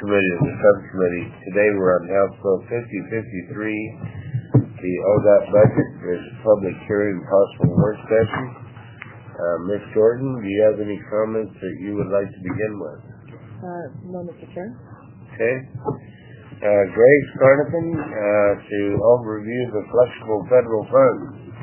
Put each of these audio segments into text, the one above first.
committee of the subcommittee. Today we're on House Bill 5053, the ODOT budget. There's a public hearing, possible work session. Ms. Jordan, do you have any comments that you would like to begin with? No, Mr. Chair. Okay. Greg Carnapin to overview the flexible federal funds.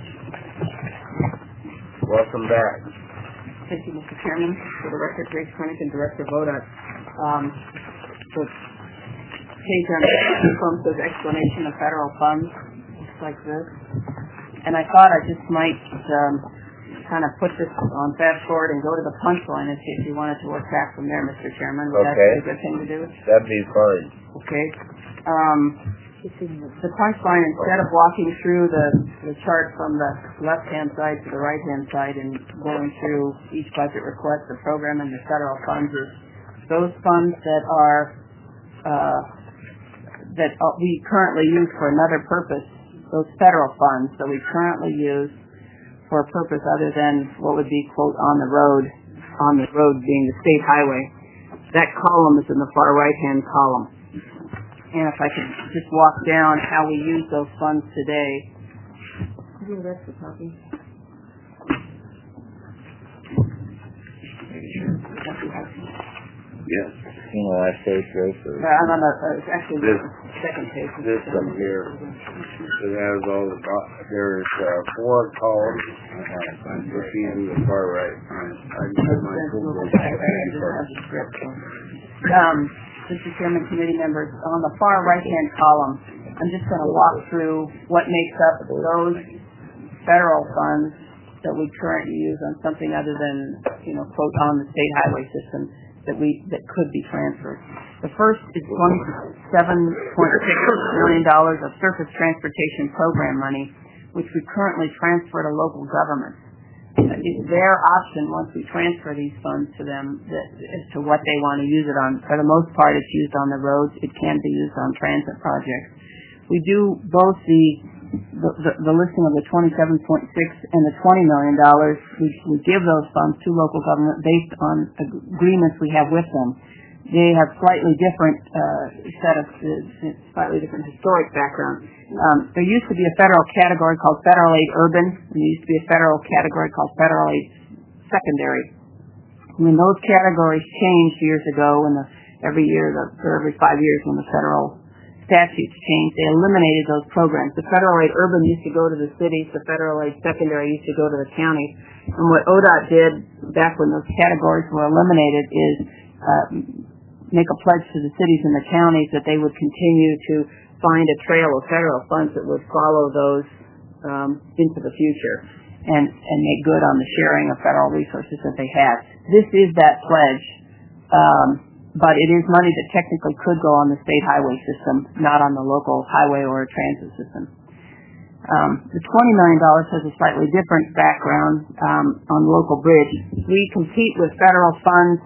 Welcome back. Thank you, Mr. Chairman. For the record, Greg Carnapin, Director of ODOT. The page on the form says explanation of federal funds, just like this. And I thought I just might kind of put this on fast forward and go to the punchline and see if you wanted to work back from there, Mr. Chairman. Would that be a good thing to do? That'd be fine. Okay. The punchline, instead of walking through the chart from the left-hand side to the right-hand side and going through each budget request, the program, and the federal funds, is those funds that we currently use for another purpose, those federal funds that we currently use for a purpose other than what would be, quote, on the road being the state highway. That column is in the far right-hand column. And if I could just walk down how we use those funds today. Maybe that's the copy. Yes. Last page, right? I'm on it's actually the second page. This one here. It has all the, there's 4 columns. It's in the far right. Mr. Chairman, committee members, on the far right-hand column, I'm just going to walk through what makes up those federal funds that we currently use on something other than, quote, on the state highway system that could be transferred. The first is $27.6 million of surface transportation program money, which we currently transfer to local governments. It's their option once we transfer these funds to them as to what they want to use it on. For the most part, it's used on the roads. It can be used on transit projects. We do both the listing of the $27.6 and the $20 million. We give those funds to local government based on agreements we have with them. They have slightly different slightly different historic background. There used to be a federal category called Federal Aid Urban, and there used to be a federal category called Federal Aid Secondary. When those categories changed years ago, every 5 years when the federal statutes changed, they eliminated those programs. The Federal Aid Urban used to go to the cities, the Federal Aid Secondary used to go to the counties. And what ODOT did back when those categories were eliminated is make a pledge to the cities and the counties that they would continue to find a trail of federal funds that would follow those into the future and make good on the sharing of federal resources that they had. This is that pledge, but it is money that technically could go on the state highway system, not on the local highway or transit system. The $20 million has a slightly different background on local bridge. We compete with federal funds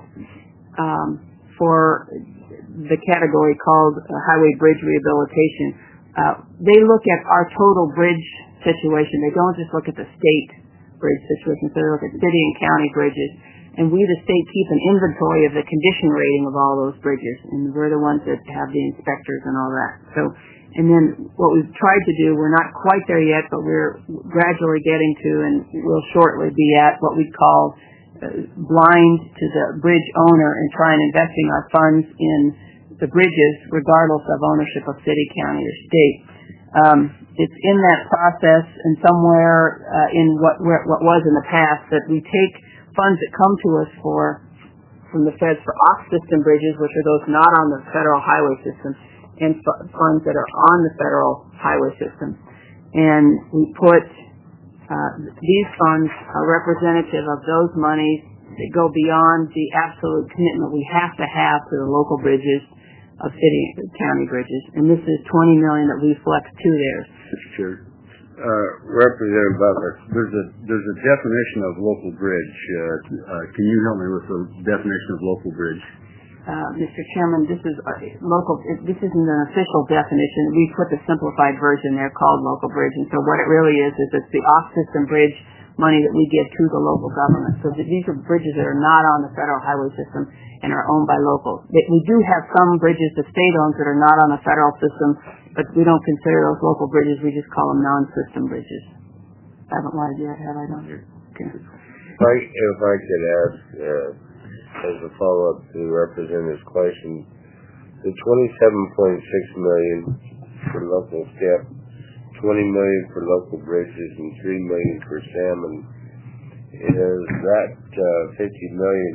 for the category called highway bridge rehabilitation. They look at our total bridge situation. They don't just look at the state bridge situation. So they look at city and county bridges. And we, the state, keep an inventory of the condition rating of all those bridges. And we're the ones that have the inspectors and all that. And then what we've tried to do, we're not quite there yet, but we're gradually getting to, and we'll shortly be at, what we call blind to the bridge owner and try and investing our funds in the bridges regardless of ownership of city, county, or state. It's in that process and somewhere in what was in the past that we take funds that come to us from the feds for off-system bridges, which are those not on the federal highway system, and funds that are on the federal highway system. And we put these funds are representative of those monies that go beyond the absolute commitment we have to have to the local bridges of city and county bridges. And this is $20 million that we flex to there. Mr. Chair. Representative Butler, there's a definition of local bridge. Can you help me with the definition of local bridge? Mr. Chairman, this is local. This isn't an official definition. We put the simplified version there called local bridge, and so what it really is it's the off-system bridge money that we give to the local government. So these are bridges that are not on the federal highway system and are owned by locals. We do have some bridges the state owns that are not on the federal system, but we don't consider those local bridges. We just call them non-system bridges. I haven't lied yet, have I? Okay. If I could ask, as a follow-up to the representative's question, the $27.6 million for local STEP, $20 million for local bridges, and $3 million for salmon, is that $50 million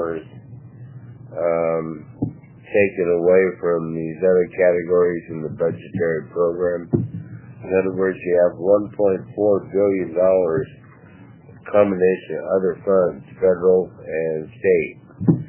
taken away from these other categories in the budgetary program? In other words, you have $1.4 billion combination of other funds, federal and state.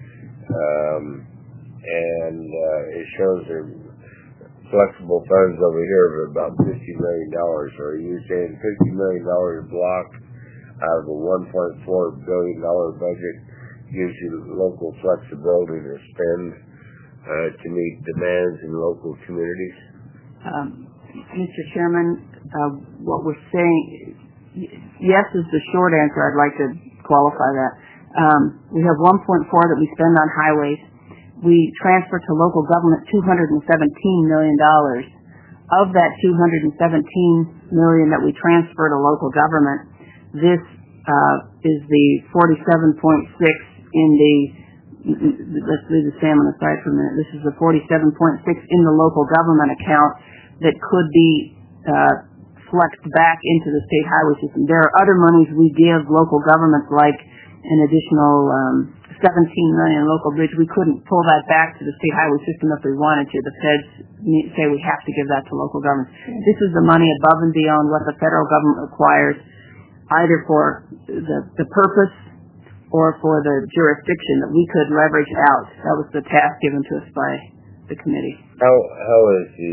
It shows there flexible funds over here of about $50 million. Are you saying $50 million block out of a $1.4 billion budget gives you local flexibility to spend to meet demands in local communities? Mr. Chairman, what we're saying, yes is the short answer. I'd like to qualify that. We have 1.4 that we spend on highways. We transfer to local government $217 million. Of that $217 million that we transfer to local government, this is the 47.6 in the, let's leave the salmon aside for a minute. This is the 47.6 in the local government account that could be flexed back into the state highway system. There are other monies we give local governments, like an additional $17 million local bridge. We couldn't pull that back to the state highway system if we wanted to. The feds say we have to give that to local governments. This is the money above and beyond what the federal government requires, either for the purpose or for the jurisdiction that we could leverage out. That was the task given to us by the committee. How is the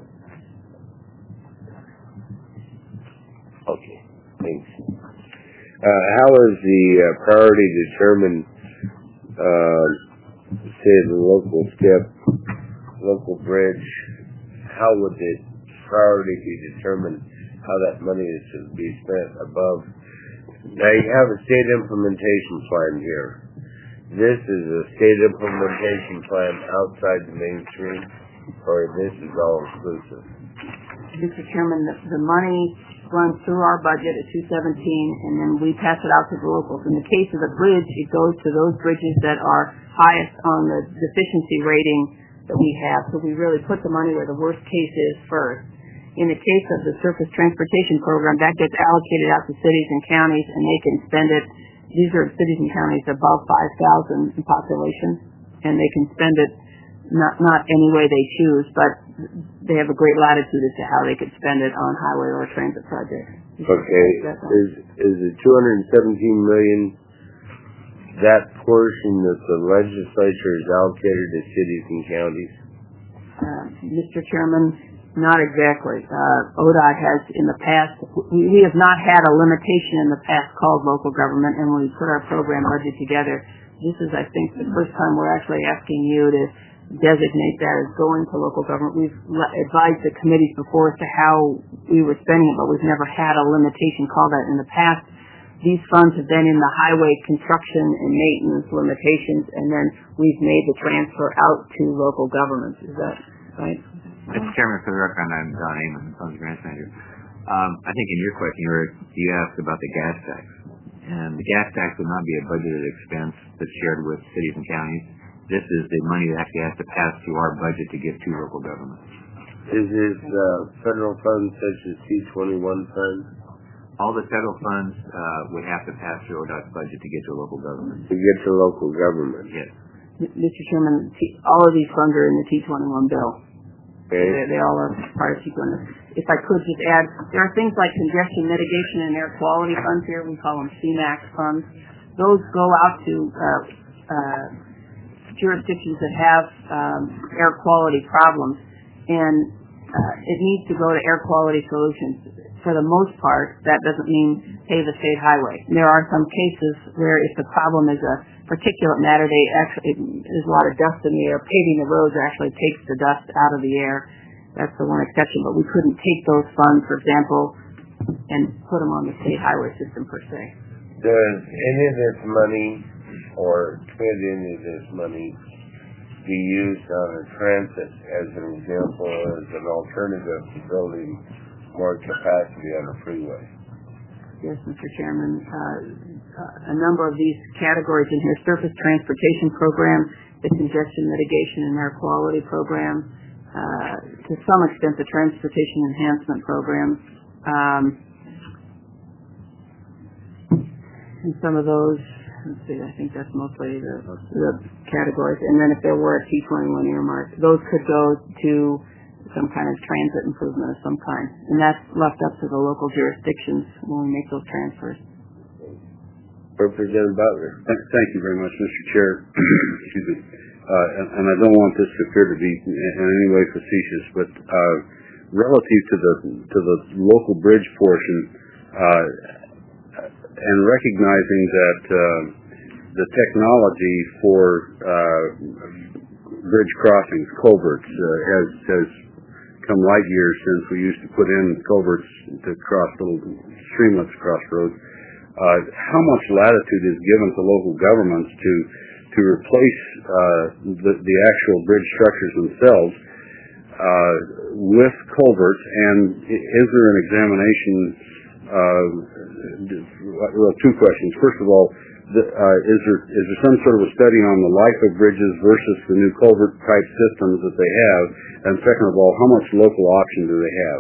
okay, thanks. How is the priority determined, say the local STEP, local bridge? How would the priority be determined how that money is to be spent above? Now you have a state implementation plan here. This is a state implementation plan outside the mainstream, or this is all inclusive? Mr. Chairman, the money runs through our budget at 217, and then we pass it out to the locals. In the case of the bridge, it goes to those bridges that are highest on the deficiency rating that we have. So we really put the money where the worst case is first. In the case of the surface transportation program, that gets allocated out to cities and counties, and they can spend it. These are cities and counties above 5,000 in population, and they can spend it not any way they choose, but they have a great latitude as to how they could spend it on highway or transit projects. Okay. Is the $217 million that portion that the legislature has allocated to cities and counties? Mr. Chairman, not exactly. ODOT has in the past, we have not had a limitation in the past called local government, and when we put our program budget together, this is, I think, the first time we're actually asking you to designate that as going to local government. We've advised the committees before as to how we were spending it, but we've never had a limitation called that in the past. These funds have been in the highway construction and maintenance limitations, and then we've made the transfer out to local governments. Is that right? Mr. Chairman, for the record, I'm Don Amon, Funds Grants Manager. I think in your question, you asked about the gas tax. And the gas tax would not be a budgeted expense that's shared with cities and counties. This is the money that actually has to pass through our budget to give to local governments. Is it federal funds such as T21 funds? All the federal funds would have to pass through ODOT's budget to get to local government. To get to local government? Yes. Mr. Chairman, all of these funds are in the T21 bill. Okay. They all are part of T21. If I could just add, there are things like congestion mitigation and air quality funds here. We call them CMAX funds. Those go out to jurisdictions that have air quality problems, and it needs to go to air quality solutions. For the most part, that doesn't mean pave a state highway. There are some cases where if the problem is a particulate matter. There's a lot of dust in the air. Paving the roads actually takes the dust out of the air. That's the one exception, but we couldn't take those funds, for example, and put them on the state highway system per se. Does any of this money, or could any of this money, be used on a transit as an example, as an alternative to building more capacity on a freeway? Yes, Mr. Chairman. A number of these categories in here: surface transportation program, the congestion mitigation and air quality program, to some extent the transportation enhancement program, and some of those. Let's see, I think that's mostly the categories. And then if there were a T21 earmark, those could go to some kind of transit improvement of some kind. And that's left up to the local jurisdictions when we make those transfers. Representative Butler. Thank you very much, Mr. Chair. Excuse me. And I don't want this to appear to be in any way facetious, but relative to the local bridge portion, and recognizing that the technology for bridge crossings, culverts, has come light years since we used to put in culverts to cross little streamlets across roads. How much latitude is given to local governments to replace the actual bridge structures themselves with culverts, and is there an examination? Well, two questions. First of all, is there some sort of a study on the life of bridges versus the new culvert type systems that they have? And second of all, how much local option do they have?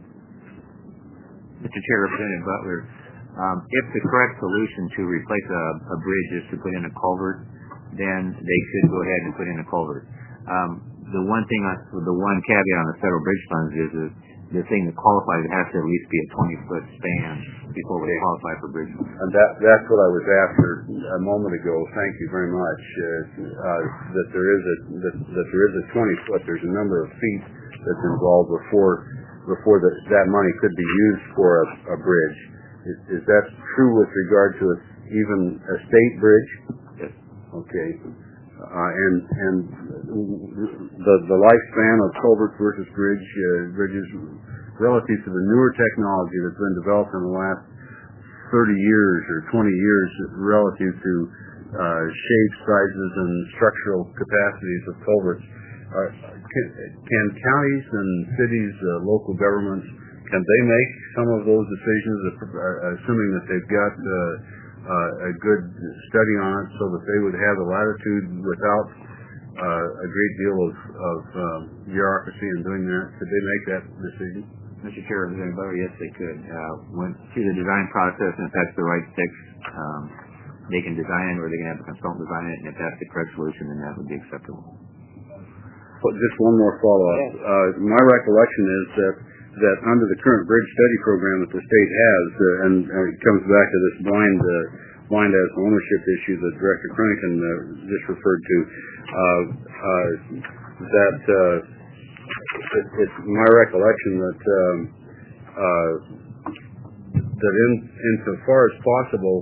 Mr. Chair, Representative Butler, if the correct solution to replace a bridge is to put in a culvert, then they should go ahead and put in a culvert. The one caveat on the federal bridge funds is that the thing that qualifies, it has to at least be a 20-foot span before we qualify for bridge funds. And that's what I was after a moment ago. Thank you very much. That there is a 20-foot. There's a number of feet that's involved before that money could be used for a bridge. Is that true with regard to even a state bridge? Yes. Okay. And the lifespan of culverts versus bridges relative to the newer technology that's been developed in the last 30 years or 20 years relative to shape, sizes, and structural capacities of culverts. Can counties and cities, local governments, can they make some of those decisions, assuming that they've got a good study on it, so that they would have the latitude without a great deal of bureaucracy in doing that? Could they make that decision? Mr. Chair, yes, they could. Went through the design process, and if that's the right fix, they can design it, or they can have a consultant design it, and if that's the correct solution, then that would be acceptable. But just one more follow-up. My recollection is that under the current bridge study program that the state has, and it comes back to this blind as ownership issue that Director Krennican just referred to, that it's my recollection that insofar as possible,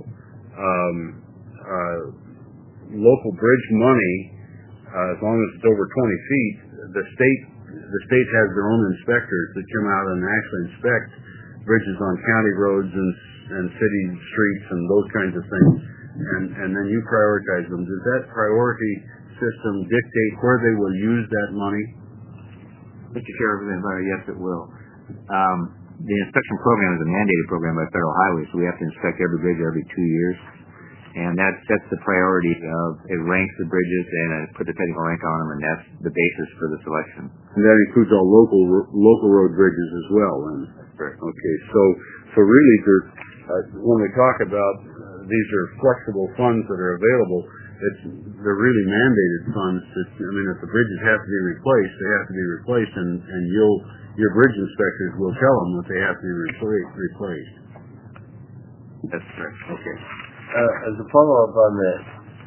local bridge money, as long as it's over 20 feet, the state has their own inspectors that come out and actually inspect bridges on county roads and city streets and those kinds of things, and then you prioritize them. Does that priority system dictate where they will use that money? Mr. Chair, yes, it will. The inspection program is a mandated program by Federal Highway, so we have to inspect every bridge every 2 years. And that sets the priority of, it ranks the bridges and it puts a technical rank on them, and that's the basis for the selection. And that includes all local road bridges as well, then? That's correct. Okay, so really, when we talk about these are flexible funds that are available, they're really mandated funds. If the bridges have to be replaced, they have to be replaced, and your bridge inspectors will tell them that they have to be replaced. That's correct. Okay. As a follow-up on that,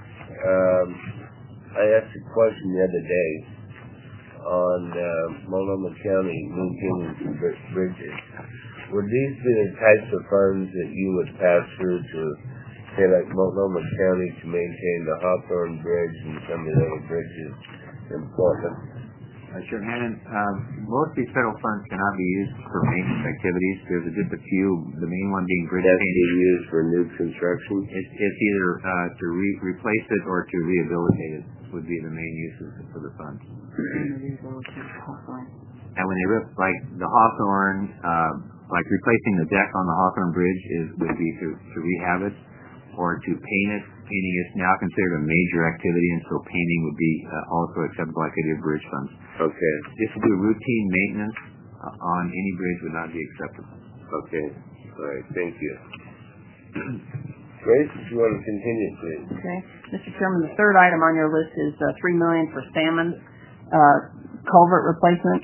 I asked a question the other day on Multnomah County maintaining bridges. Would these be the types of funds that you would pass through to say like Multnomah County to maintain the Hawthorne Bridge and some of the other bridges in Portland? Sure, Hannon. Most of these federal funds cannot be used for maintenance activities. There's just a few, the main one being bridge That's painting. being used for new construction? It's either to replace it or to rehabilitate it would be the main uses for the funds. And when they rip, like the Hawthorne, like replacing the deck on the Hawthorne Bridge would be to rehab it or to paint it. Painting is now considered a major activity, and so painting would be also acceptable like they do bridge funds. Okay. Just to do routine maintenance on any bridge would not be acceptable. Okay. All right. Thank you. Grace, if you want to continue, please. Okay. Mr. Chairman, the third item on your list is $3 million for salmon culvert replacement.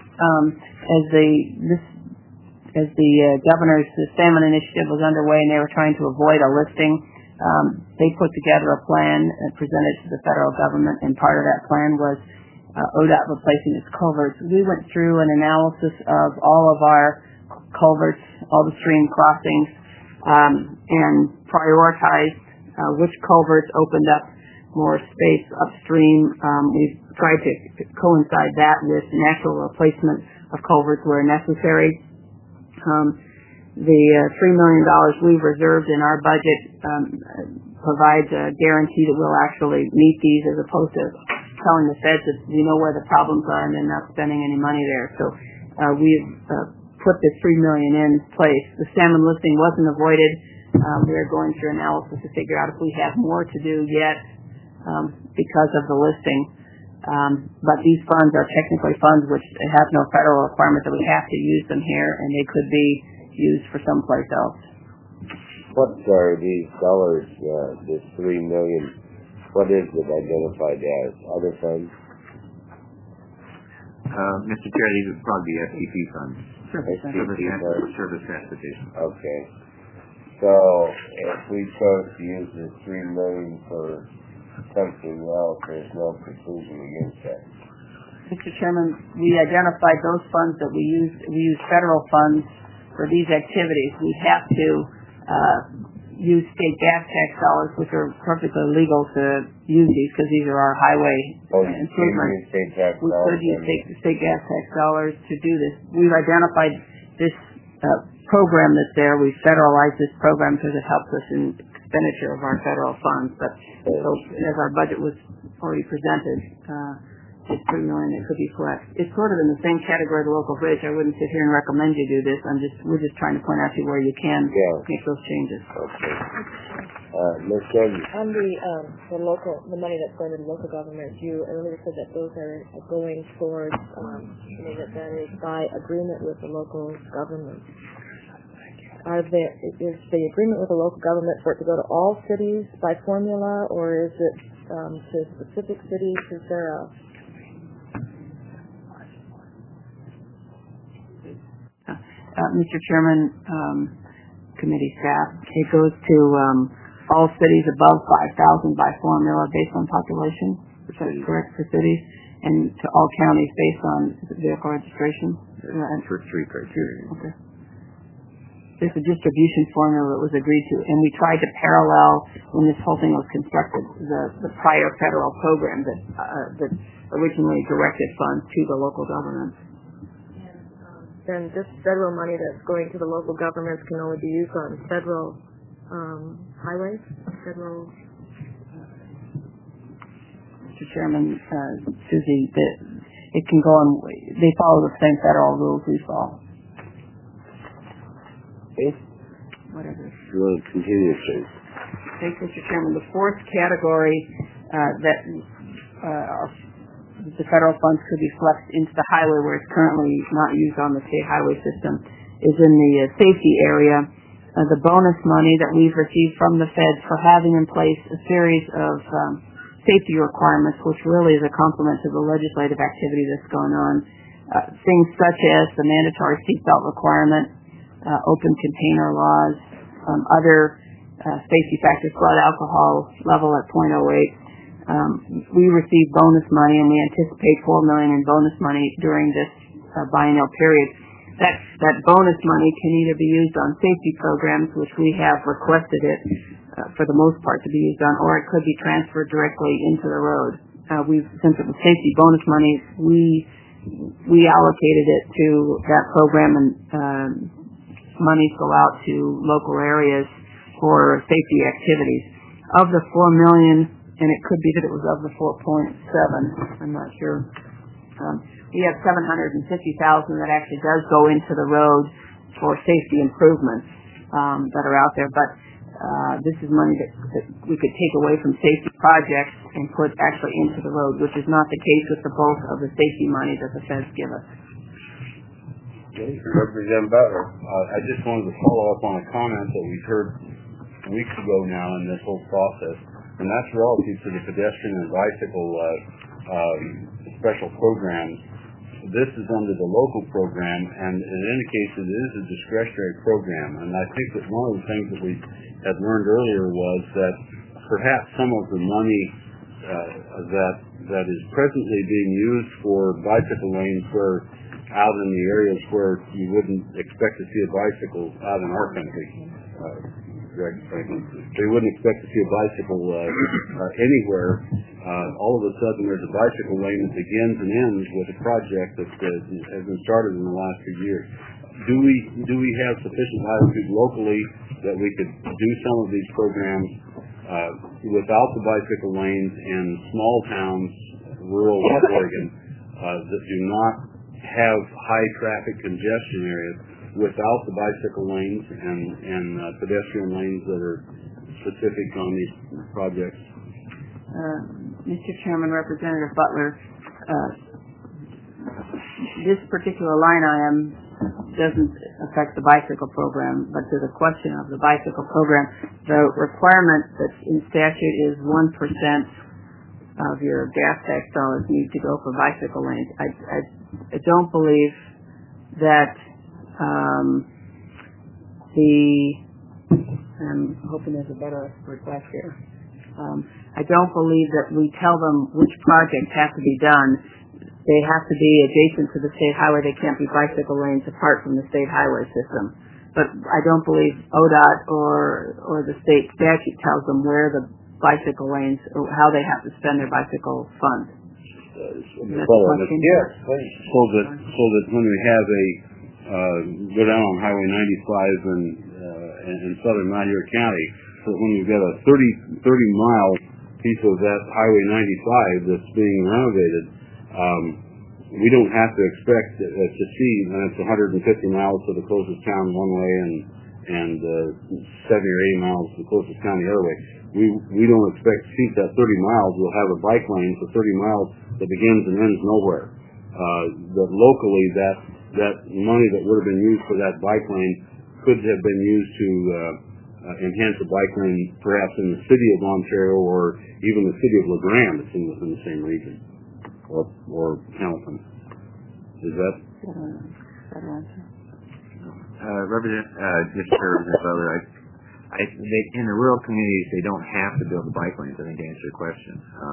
As the governor's salmon initiative was underway and they were trying to avoid a listing, they put together a plan and presented to the federal government, and part of that plan was ODOT replacing its culverts. We went through an analysis of all of our culverts, all the stream crossings, and prioritized which culverts opened up more space upstream. We've tried to coincide that with natural replacement of culverts where necessary. The $3 million we've reserved in our budget provides a guarantee that we'll actually meet these, as opposed to telling the feds that we know where the problems are and then not spending any money there. So we've put this $3 million in place. The salmon listing wasn't avoided. We're going through analysis to figure out if we have more to do yet because of the listing. But these funds are technically funds which have no federal requirement that we have to use them here, and they could be used for someplace else. What are these dollars, this $3 million, what is it identified as? Other funds? Mr. Chair, these would probably be STP funds. Service transportation. Okay. So if we chose to use this $3 million for something else, there's no preclusion against that. Mr. Chairman, we identified those funds that we use federal funds for these activities. We have to use state gas tax dollars, which are perfectly legal to use these because these are our highway improvements. We could use state gas tax dollars to do this. We've identified this program that's there. We've federalized this program because it helps us in expenditure of our federal funds. But so as our budget was already presented, it's $3 million that could be flexed. It's sort of in the same category of the local bridge. I wouldn't sit here and recommend you do this. We're just trying to point out to you where you can make those changes. Okay. Ms. Kennedy. On the money that's going to the local government, you earlier said that those are going towards, that is by agreement with the local government. Is the agreement with the local government for it to go to all cities by formula, or is it to specific cities? Is there a Mr. Chairman, committee staff, it goes to all cities above 5,000 by formula based on population. Is that correct for cities? And to all counties based on vehicle registration? For three criteria. Okay. There's a distribution formula that was agreed to, and we tried to parallel, when this whole thing was constructed, the prior federal program that originally directed funds to the local governments. Then this federal money that's going to the local governments can only be used on federal highways? Mr. Chairman, Susie, it can go on, they follow the same federal rules we follow. Okay. Whatever. You want to continue, please? Thanks, Mr. Chairman. The fourth category that the federal funds could be flexed into the highway where it's currently not used on the state highway system is in the safety area. The bonus money that we've received from the feds for having in place a series of safety requirements, which really is a complement to the legislative activity that's going on. Things such as the mandatory seatbelt requirement, open container laws, other safety factors, blood alcohol level at 0.08. We receive bonus money, and we anticipate $4 million in bonus money during this biennial period. That bonus money can either be used on safety programs, which we have requested it, for the most part, to be used on, or it could be transferred directly into the road. Since it was safety bonus money, we allocated it to that program, and monies go out to local areas for safety activities. Of the $4 million, and it could be that it was of the 4.7, I'm not sure. We have $750,000 that actually does go into the road for safety improvements that are out there, but this is money that we could take away from safety projects and put actually into the road, which is not the case with the bulk of the safety money that the feds give us. Okay. Representative Butler. I just wanted to follow up on a comment that we've heard weeks ago now in this whole process, and that's relative to the pedestrian and bicycle special programs. This is under the local program, and it indicates that it is a discretionary program. And I think that one of the things that we had learned earlier was that perhaps some of the money that is presently being used for bicycle lanes where out in the areas where you wouldn't expect to see a bicycle out in our country, they wouldn't expect to see a bicycle anywhere. All of a sudden there's a bicycle lane that begins and ends with a project that has been started in the last few years. Do we have sufficient latitude locally that we could do some of these programs without the bicycle lanes in small towns, rural Oregon, that do not have high traffic congestion areas, without the bicycle lanes and pedestrian lanes that are specific on these projects? Mr. Chairman, Representative Butler, this particular line item doesn't affect the bicycle program, but to the question of the bicycle program, the requirement that's in statute is 1% of your gas tax dollars need to go for bicycle lanes. I don't believe that I'm hoping there's a better request here. I don't believe that we tell them which projects have to be done. They have to be adjacent to the state highway. They can't be bicycle lanes apart from the state highway system. But I don't believe ODOT or the state statute tells them where the bicycle lanes, or how they have to spend their bicycle funds. Yes, please. So that when we have go down on Highway 95 in southern Malheur County, so when we've got a 30-mile piece of that Highway 95 that's being renovated, we don't have to expect to see, and it's 150 miles to the closest town one way and 70 or 80 miles to the closest town the other way. We don't expect to see that 30 miles. We'll have a bike lane for 30 miles that begins and ends nowhere. That locally, that money that would have been used for that bike lane could have been used to enhance the bike lane perhaps in the city of Ontario or even the city of LeGrand that's within the same region, or Hamilton. Is that? Representative Butler, in the rural communities, they don't have to build the bike lanes, I think, to answer your question.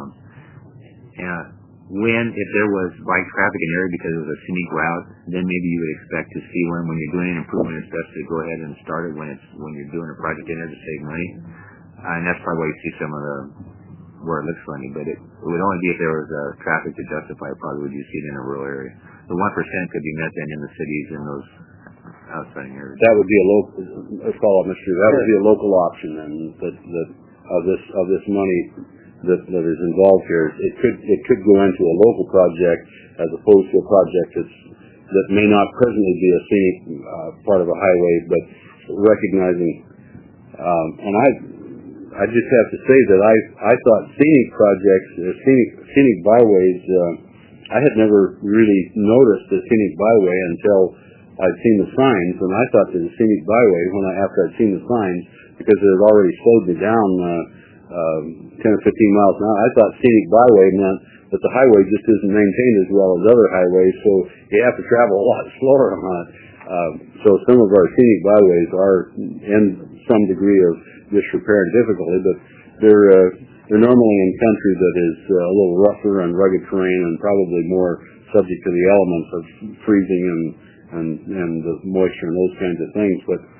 If there was bike traffic in the area because it was a scenic route, then maybe you would expect to see one when you're doing an improvement. It's best to go ahead and start it when you're doing a project in there to save money. And that's probably why you see some of where it looks funny. But it would only be if there was traffic to justify it. Probably would you see it in a rural area. The 1% could be met then in the cities in those outside areas. That would be a local. Follow up, Mr. That would be a local option, and that of this money that is involved here, it could go into a local project as opposed to a project that may not presently be a scenic part of a highway, but recognizing. And I just have to say that I thought scenic projects, scenic byways. I had never really noticed a scenic byway until I'd seen the signs, and I thought that a scenic byway after I'd seen the signs, because it had already slowed me down 10 or 15 miles an hour. I thought scenic byway meant that the highway just isn't maintained as well as other highways, so you have to travel a lot slower on it. So some of our scenic byways are in some degree of disrepair and difficulty, but they're normally in country that is a little rougher and rugged terrain and probably more subject to the elements of freezing and the moisture and those kinds of things. But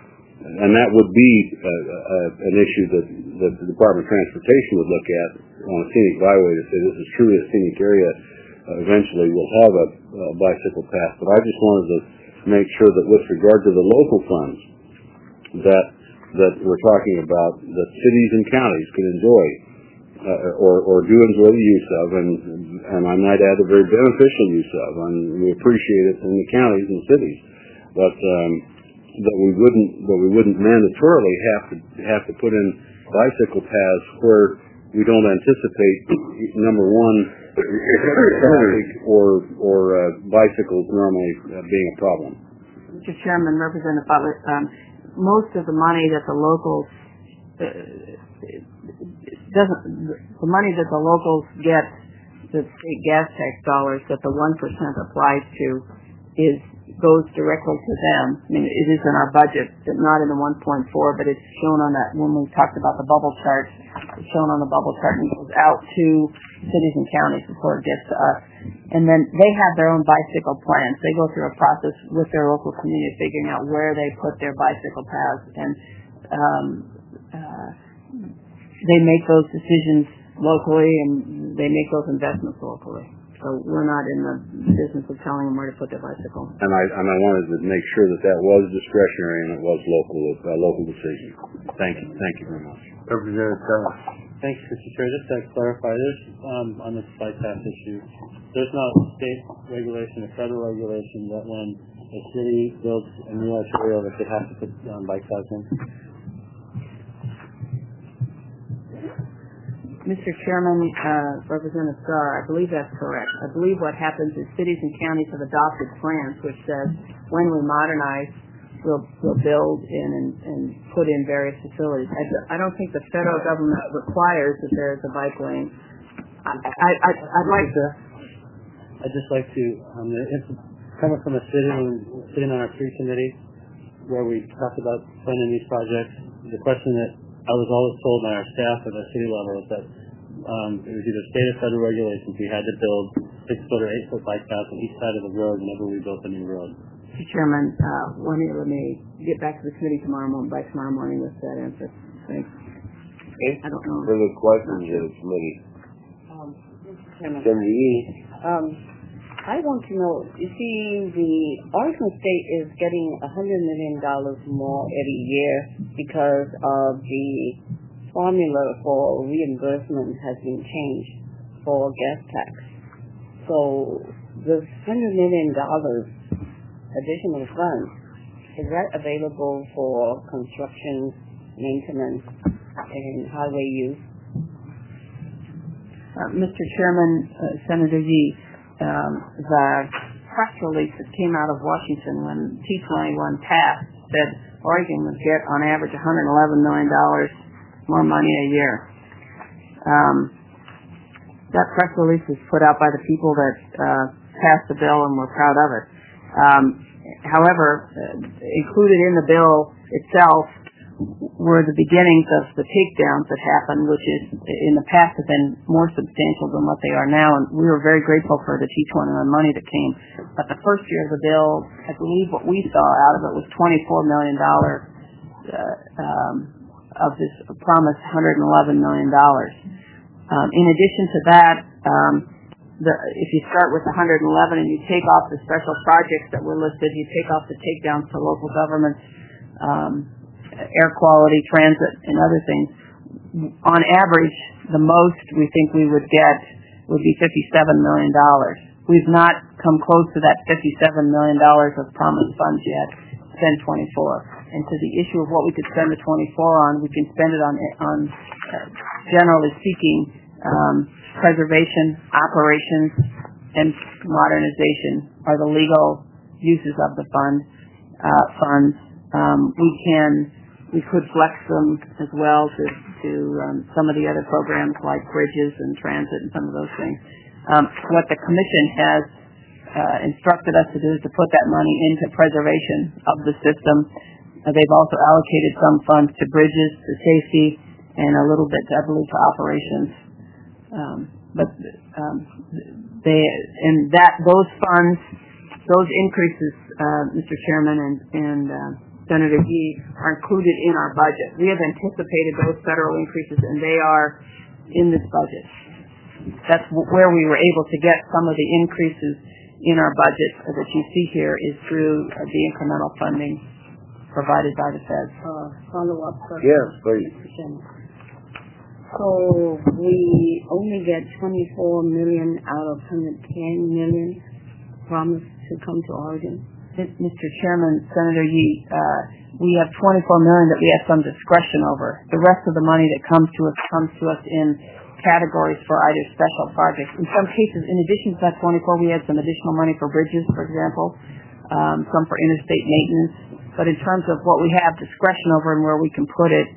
and that would be an issue that the Department of Transportation would look at on a scenic byway to say this is truly a scenic area. Eventually we'll have a bicycle path, but I just wanted to make sure that with regard to the local funds that we're talking about, that cities and counties can enjoy or do enjoy the use of, and I might add a very beneficial use of, and we appreciate it in the counties and cities, but that we wouldn't mandatorily have to put in bicycle paths where we don't anticipate, number one, traffic or bicycles normally being a problem. Mr. Chairman, Representative Butler, most of the money that the locals get, the state gas tax dollars that the 1% applies to, goes directly to them. I mean, it is in our budget, but not in the 1.4, but it's shown on that, when we talked about the bubble chart, it's shown on the bubble chart and goes out to cities and counties before it gets to us. And then they have their own bicycle plans. They go through a process with their local community figuring out where they put their bicycle paths, and they make those decisions locally and they make those investments locally. So we're not in the business of telling them where to put their bicycle. And I wanted to make sure that was discretionary and it was local decision. Thank you very much. Representative Carroll. Thanks, Mr. Chair. Just to clarify this on this bike path issue, there's not state regulation or federal regulation that when a city builds a new arterial that they have to put bike paths in. Mr. Chairman, Representative Starr, I believe that's correct. I believe what happens is cities and counties have adopted plans which says when we modernize, we'll build in and put in various facilities. I don't think the federal government requires that there is a bike lane. I'd just like to, coming from a city, sitting on our tree committee where we talked about planning these projects, the question that I was always told by our staff at the city level is that it was either state or federal regulations. We had to build 6-foot or 8-foot bike paths on each side of the road whenever we built a new road. Mr. Chairman, let me get back to the committee tomorrow morning with that answer. Thanks. Okay. I don't know. Further questions to the committee? Mr. Chairman, Cindy, I want to know, you see, the Oregon State is getting $100 million more every year because of the formula for reimbursement has been changed for gas tax. So the $100 million additional funds, is that available for construction, maintenance, and highway use? Mr. Chairman, Senator Yee, the press release that came out of Washington when T21 passed said Oregon would get on average $111 million more money a year. That press release was put out by the people that passed the bill and were proud of it. However, included in the bill itself were the beginnings of the takedowns that happened, which is in the past have been more substantial than what they are now, and we were very grateful for the T21 money that came. But the first year of the bill, I believe what we saw out of it was $24 million of this promised $111 million. In addition to that, if you start with 111 and you take off the special projects that were listed, you take off the takedowns to local governments, air quality, transit, and other things, on average, the most we think we would get would be $57 million. We've not come close to that $57 million of promised funds yet, spend 24. And to the issue of what we could spend the 24 on, we can spend it on generally speaking, preservation, operations, and modernization are the legal uses of the funds. We could flex them as well to some of the other programs like bridges and transit and some of those things. What the Commission has instructed us to do is to put that money into preservation of the system. They've also allocated some funds to bridges, to safety, and a little bit, I believe, to operations. Those funds, those increases, Mr. Chairman and Senator Yee, are included in our budget. We have anticipated those federal increases, and they are in this budget. That's where we were able to get some of the increases in our budget that you see here is through the incremental funding provided by the feds. Follow-up question. Yes, please. So we only get $24 million out of $110 million promised to come to Oregon? Mr. Chairman, Senator Yee, we have $24 million that we have some discretion over. The rest of the money that comes to us in categories for either special projects. In some cases, in addition to that 24, we had some additional money for bridges, for example, some for interstate maintenance. But in terms of what we have discretion over and where we can put it,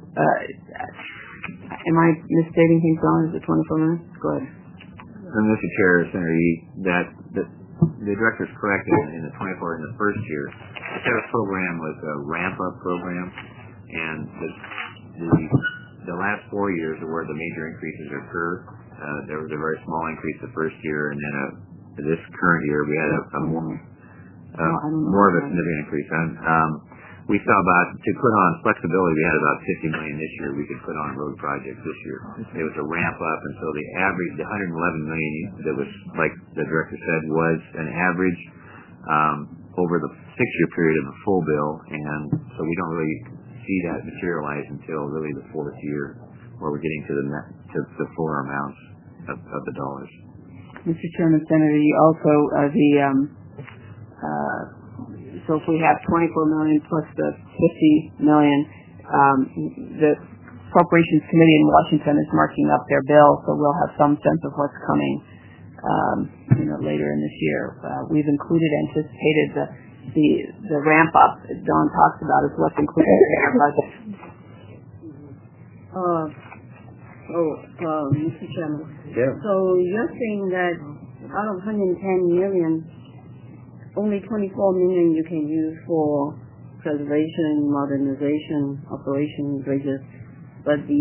am I misstating things, Don? Is it 24 million? Go ahead. Mr. Chair, Senator Yee, that the director is correct in the 24 in the first year. The federal program was a ramp-up program, and the last 4 years are where the major increases occur. There was a very small increase the first year, and then this current year we had a more of a significant increase. We saw to put on flexibility, we had about $50 million this year we could put on road projects this year. It was a ramp up, and so the average, the $111 million that was, like the director said, was an average over the 6-year period of the full bill, and so we don't really see that materialize until really the 4th year, where we're getting to the fuller amounts of the dollars. Mr. Chairman, Senator, you also so if we have $24 million plus the $50 million, the Appropriations Committee in Washington is marking up their bill, so we'll have some sense of what's coming later in this year. We've anticipated the ramp up that Don talks about is what's included in our budget. Mr. Chairman. Yeah. So you're saying that out of $110 million, only $24 million you can use for preservation, modernization, operation, bridges, but the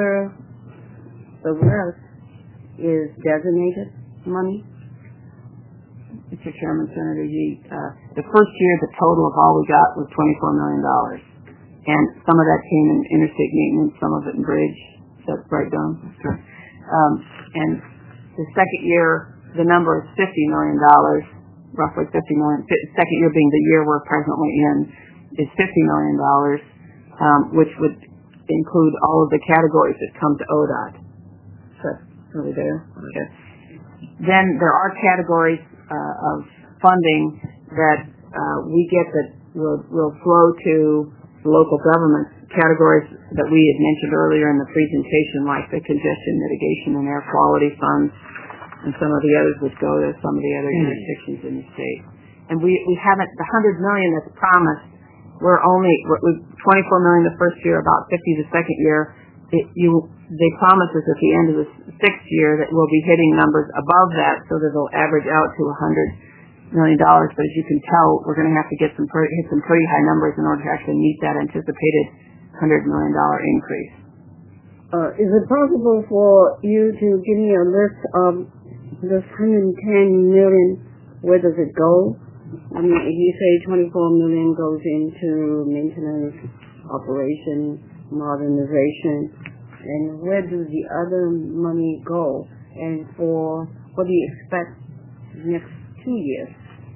rest is designated money? Mr. Chairman, Senator Yee, the first year the total of all we got was $24 million. And some of that came in interstate maintenance, some of it in bridge. Is that right, Don? Sure. And the second year, the number is $50 million. Roughly $50 million. Second year being the year we're presently in is $50 million, which would include all of the categories that come to ODOT. So, are we there? Okay. Then there are categories of funding that we get that will flow to local governments. Categories that we had mentioned earlier in the presentation, like the congestion mitigation and air quality funds, and some of the others would go to some of the other jurisdictions in the state. And we haven't, the $100 million that's promised, we're $24 million the first year, about $50 the second year. They promise us at the end of the 6th year that we'll be hitting numbers above that, so that it'll average out to $100 million. But as you can tell, we're going to have to hit some pretty high numbers in order to actually meet that anticipated $100 million increase. Is it possible for you to give me a list of this $110 million, where does it go? I mean, if you say $24 million goes into maintenance, operation, modernization, and where does the other money go? And for what do you expect next 2 years?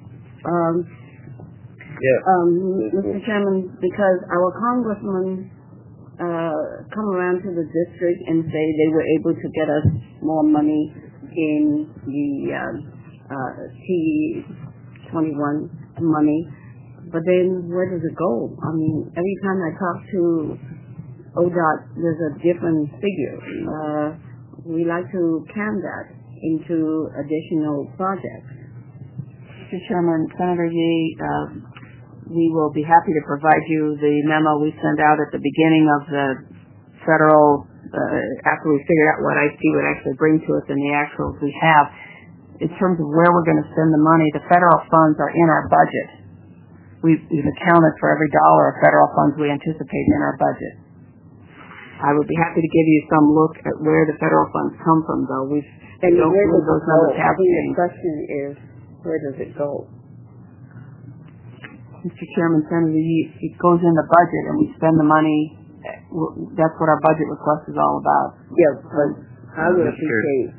Mr. Chairman, because our congressmen come around to the district and say they were able to get us more money in the T21 money, but then where does it go? I mean, every time I talk to ODOT, there's a different figure. We like to count that into additional projects. Mr. Chairman, Senator Yee, we will be happy to provide you the memo we sent out at the beginning of the federal, after we figured out what IT would actually bring to us and the actuals we have. In terms of where we're going to spend the money, the federal funds are in our budget. We've accounted for every dollar of federal funds we anticipate in our budget. I would be happy to give you some look at where the federal funds come from, though. We don't believe those numbers have changed. The question is, where does it go? Mr. Chairman, Senator, it goes in the budget and we spend the money. That's what our budget request is all about. Yeah, but I would appreciate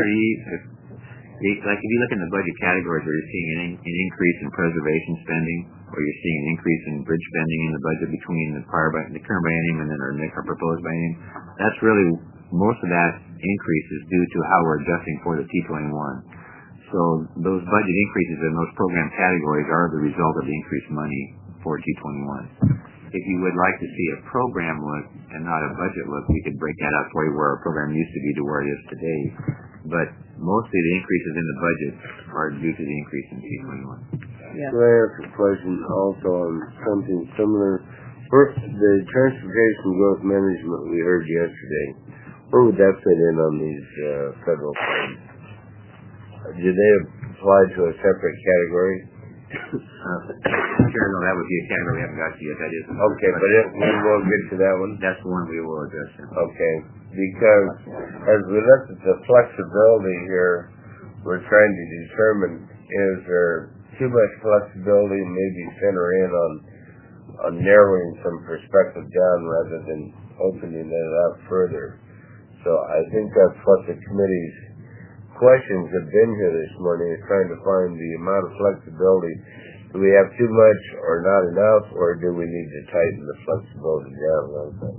like if you look in the budget categories where you're seeing an increase in preservation spending, or you're seeing an increase in bridge spending in the budget between the current biennium and then our proposed biennium, that's really, most of that increase is due to how we're adjusting for the T21. So those budget increases in those program categories are the result of the increased money for T21. If you would like to see a program look and not a budget look, we could break that out for you where our program used to be to where it is today. But mostly the increases in the budget are due to the increase in T21. Yeah. Can I ask a question also on something similar? First, the transportation growth management we heard yesterday, where would that fit in on these federal funds? Do they apply to a separate category? Sure, no, that would be a category we haven't got to yet. That is okay, but we will get to that one. That's the one we will address. Okay, because as we look at the flexibility here, we're trying to determine, is there too much flexibility, maybe center in on narrowing some perspective down rather than opening it up further. So I think that's what the committee's questions have been here this morning, is trying to find the amount of flexibility. Do we have too much or not enough, or do we need to tighten the flexibility down a little bit?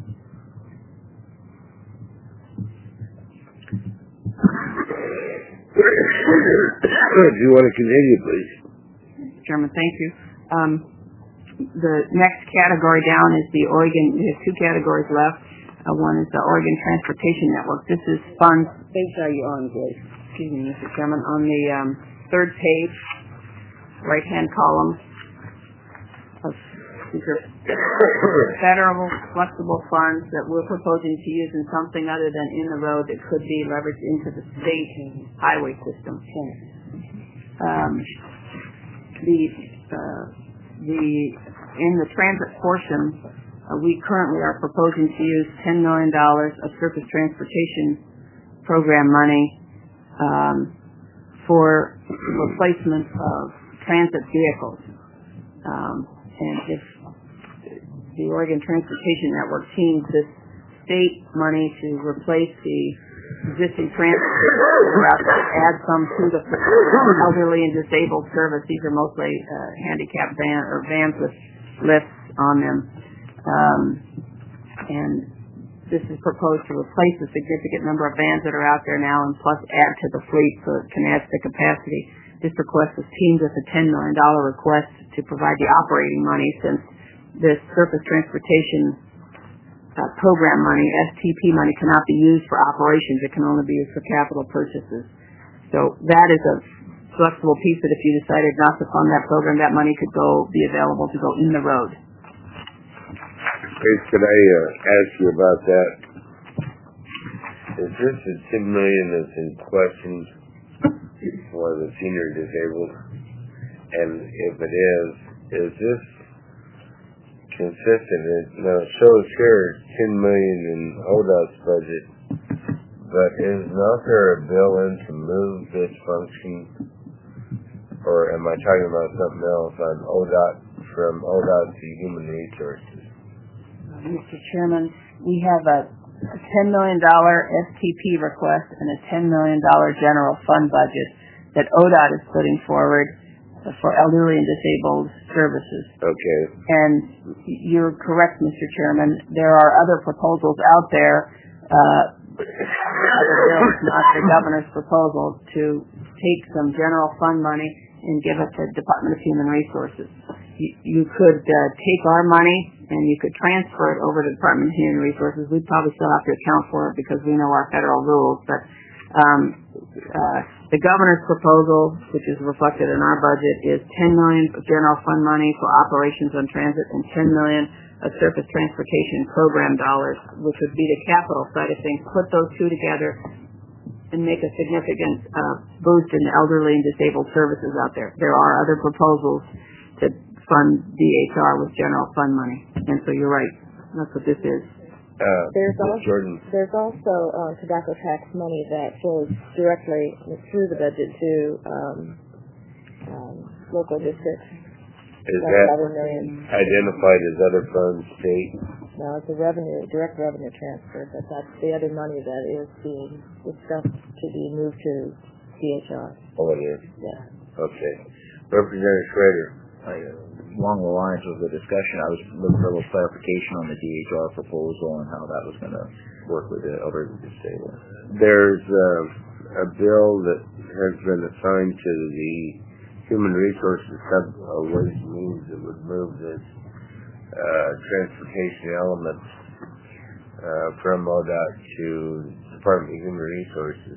Do you want to continue, please? Chairman, thank you. The next category down is the Oregon. We have two categories left. One is the Oregon Transportation Network. This is funds. Page are you on, Joyce? Excuse me, Mr. Chairman. On the third page, right-hand column, these are federal flexible funds that we're proposing to use in something other than in the road that could be leveraged into the state highway system. In the transit portion, we currently are proposing to use $10 million of surface transportation program money for replacement of transit vehicles. And if the Oregon Transportation Network teams this state money to replace the existing transit routes, add some to the elderly and disabled service. These are mostly handicapped vans with lifts on them. And this is proposed to replace a significant number of vans that are out there now and plus add to the fleet so it can add to the capacity. This request was teamed with a $10 million request to provide the operating money, since this surface transportation program money, STP money, cannot be used for operations. It can only be used for capital purchases. So that is a flexible piece that if you decided not to fund that program, that money could be available to go in the road. Could I ask you about that? Is this the $10 million that's in question for the senior disabled? And if it is this consistent? Now it shows here $10 million in ODOT's budget, but is not there a bill in to move this function, or am I talking about something else on ODOT, from ODOT to Human Resources? Mr. Chairman, we have a $10 million STP request and a $10 million general fund budget that ODOT is putting forward for elderly and disabled services. Okay. And you're correct, Mr. Chairman. There are other proposals out there, other bills, not the governor's proposal, to take some general fund money and give it to the Department of Human Resources. You could take our money and you could transfer it over to the Department of Human Resources. We'd probably still have to account for it because we know our federal rules. But the governor's proposal, which is reflected in our budget, is $10 million of general fund money for operations on transit and $10 million of surface transportation program dollars, which would be the capital side of things. Put those two together and make a significant boost in the elderly and disabled services out there. There are other proposals to fund DHR with general fund money. And so you're right. That's what this is. There's also tobacco tax money that flows directly through the budget to local districts. Is that 7 million. identified as other funds, state? No, it's a direct revenue transfer, but that's the other money that is being discussed to be moved to DHR. Oh, it is? Yeah. Okay. Representative Schrader. Along the lines of the discussion, I was looking for a little clarification on the DHR proposal and how that was going to work with the other stable. There's a bill that has been assigned to the Human Resources Ways and Means that would move this transportation elements from ODOT to Department of Human Resources.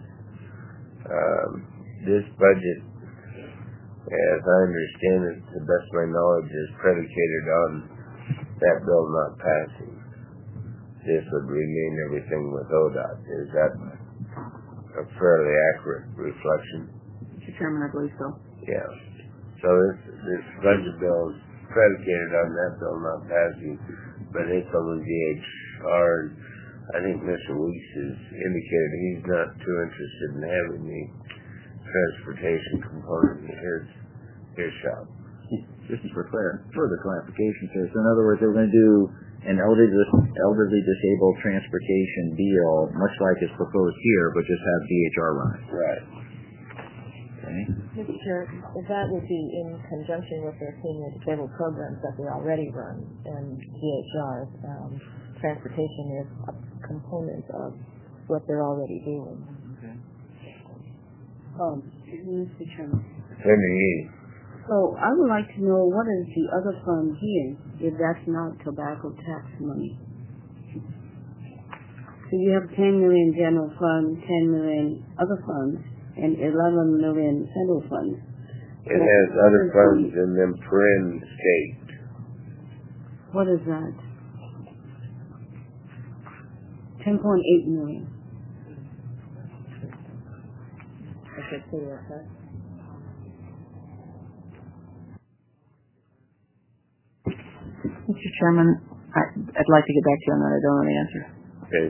This budget, as I understand it, to the best of my knowledge, is predicated on that bill not passing. This would remain everything with ODOT. Is that a fairly accurate reflection? Mr. Chairman, I believe so. Yeah. So this budget bill is predicated on that bill not passing, but it's on the DHR. I think Mr. Weeks has indicated he's not too interested in having the transportation component in his shop. Just for further clarification, sir. So in other words, they were going to do an elderly disabled transportation deal, much like is proposed here, but just have DHR run it. Right. Okay. Mr. Chair, that would be in conjunction with their senior disabled programs that they already run, and DHR transportation is a component of what they're already doing. Okay. Mr. Chairman. Henry. So I would like to know what is the other fund here if that's not tobacco tax money. So you have 10 million general fund, 10 million other funds, and 11 million federal funds. It has other funds in them paren state. What is that? 10.8 million. Okay, so okay. Mr. Chairman, I'd like to get back to you on that. I don't know the answer. Okay.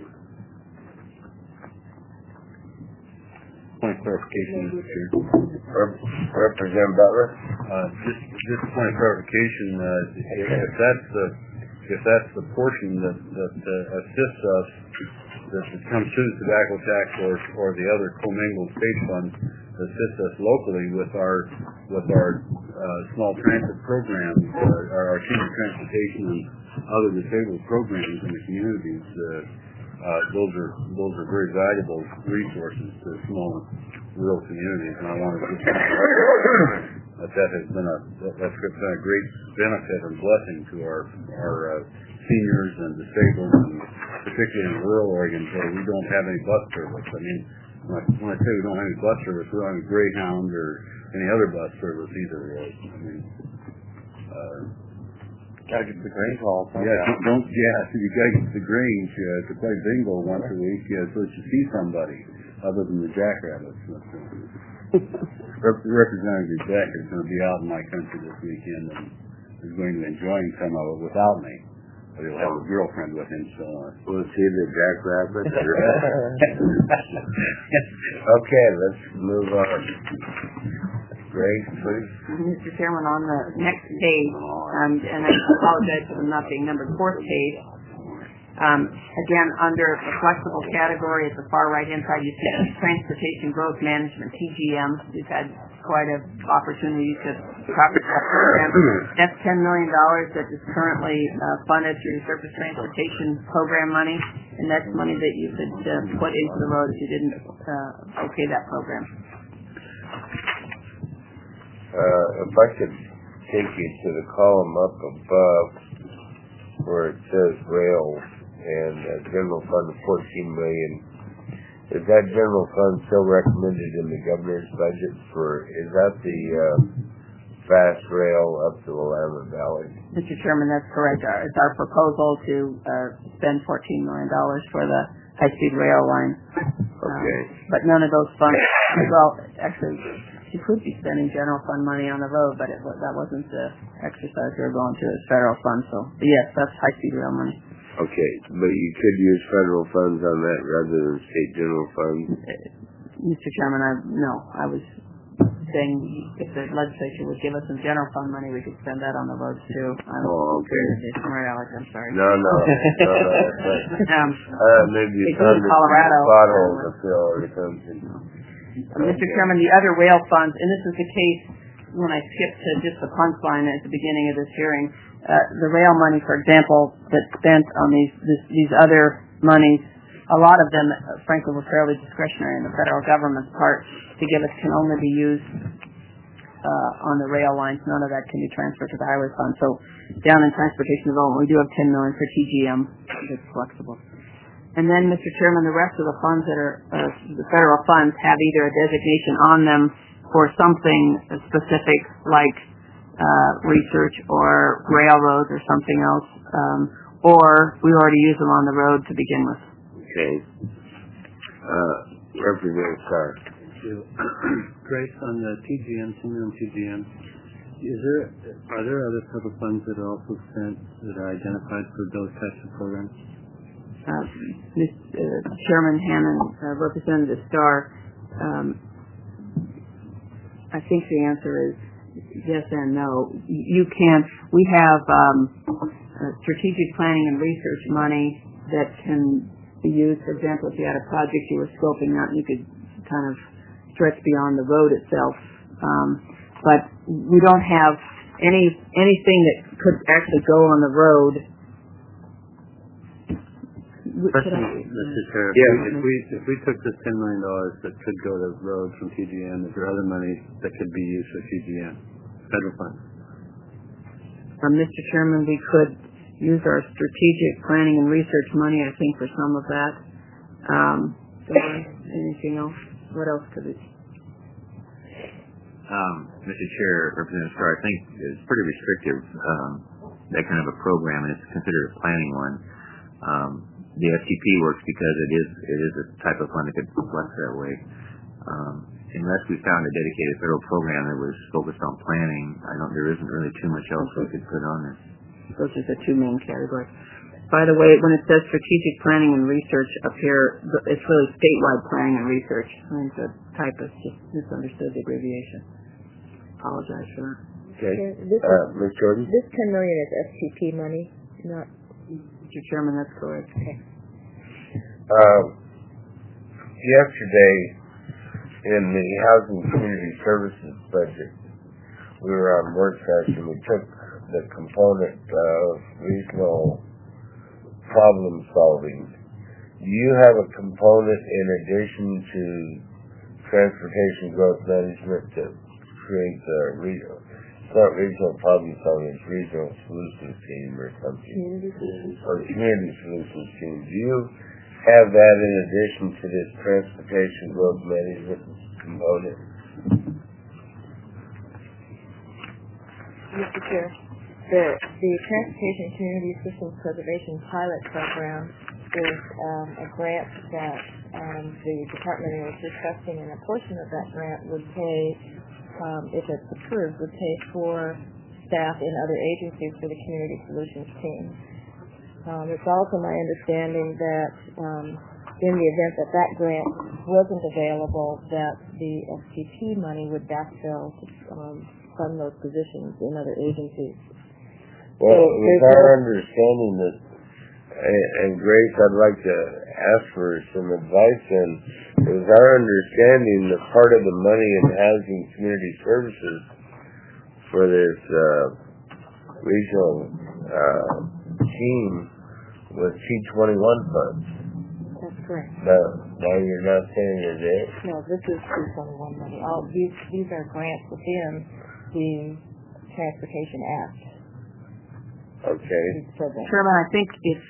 Point of clarification, Mr. Chair. Representative Butler. Just a point of clarification. If that's the portion that assists us, that comes through the tobacco tax or the other commingled state funds, that assists us locally with our small transit programs, our senior transportation and other disabled programs in the communities. Those are very valuable resources to small rural communities, and I want to just that's been a great benefit and blessing to our seniors and disabled, and particularly in rural Oregon where we don't have any bus service. I mean, when I say we don't have any bus service, we don't have any Greyhound or any other bus service either. I mean, gotta get the grain call. you gotta get the Grange to play bingo once a week so that you see somebody other than the jackrabbits. Representative Beck is going to be out in my country this weekend and is going to be enjoying some of it without me. But he'll have a girlfriend with him, so... We'll see the jackrabbit. Okay, let's move on. Grace, please. Mr. Chairman, on the next page, and I apologize for them not being numbered, fourth page, again, under the flexible category at the far right-hand side, you see Transportation Growth Management, TGM. We've had quite an opportunity to profit that program. That's $10 million that is currently funded through Surface Transportation Program money, and that's money that you could put into the road if you didn't okay that program. If I could take you to the column up above where it says rail and general fund of $14 million, is that general fund still recommended in the governor's budget is that the fast rail up to Willamette Valley? Mr. Chairman, that's correct. It's our proposal to spend $14 million for the high-speed rail line. Okay. But none of those funds, well, actually, you could be spending general fund money on the road, but that wasn't the exercise we were going to. It's federal funds, so yes, that's high-speed rail money. Okay, but you could use federal funds on that rather than state general funds? Mr. Chairman, I was saying if the legislature would give us some general fund money, we could spend that on the roads too. Oh, okay. Sorry, Alex, I'm sorry. No. Maybe They it's do in under Colorado. potholes to fill or something. Mr. Chairman, the other rail funds, and this is the case when I skipped to just the punchline at the beginning of this hearing, the rail money, for example, that's spent on these other monies, a lot of them, frankly, were fairly discretionary on the federal government's part to give us can only be used on the rail lines. None of that can be transferred to the highway fund. So down in transportation development, we do have $10 million for TGM that's flexible. And then, Mr. Chairman, the rest of the funds that are the federal funds have either a designation on them for something specific like research or railroads or something else, or we already use them on the road to begin with. Okay. Representative Starr. Grace, on the TGM, are there other type of funds that are also spent that are identified for those types of programs? Chairman Hannon, Representative Starr, I think the answer is yes and no. You can. We have strategic planning and research money that can be used. For example, if you had a project you were scoping out, you could kind of stretch beyond the road itself. But we don't have anything that could actually go on the road. Question, Mr. Chair. Yeah. If we took this $10 million that could go to roads from TGM, is there other money that could be used for TGM, federal funds? Mr. Chairman, we could use our strategic planning and research money, I think, for some of that. Anything else? What else could it? Mr. Chair, Representative Starr, I think it's pretty restrictive, that kind of a program, and it's considered a planning one. The FTP works because it is a type of fund that could flex that way. Unless we found a dedicated federal program that was focused on planning, there isn't really too much else we could put on there. Those are the two main categories. By the way, when it says strategic planning and research up here, it's really statewide planning and research. I think the typist just misunderstood the abbreviation. Apologize for that. Okay. Ms. Jordan? This $10 million is STP money, not... Mr. Chairman, that's correct. Okay. Yesterday, in the Housing Community Services budget, we were on work session. We took the component of regional problem solving. Do you have a component in addition to transportation growth management to create the regional? It's not regional problem solving, it's regional solutions team or something. Community solutions team. Do you have that in addition to this transportation growth management component? Mr. Chair, the Transportation Community Systems Preservation Pilot Program is a grant that the department is discussing, and a portion of that grant would pay, if it's approved, would pay for staff in other agencies for the Community Solutions team. It's also my understanding that in the event that that grant wasn't available, that the STP money would backfill to fund those positions in other agencies. Well, it's our understanding that, and Grace, I'd like to ask for some advice, and it was our understanding that part of the money in housing community services for this regional team was T21 funds. That's correct. Now you're not saying it is? No, this is T21 money. These are grants within the Transportation Act. Okay. Chairman, I think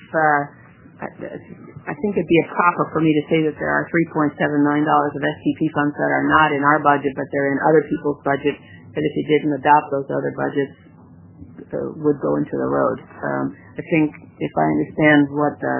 it'd be improper for me to say that there are $3.7 million of STP funds that are not in our budget, but they're in other people's budget, that if you didn't adopt those other budgets, would go into the road. I think if I understand what the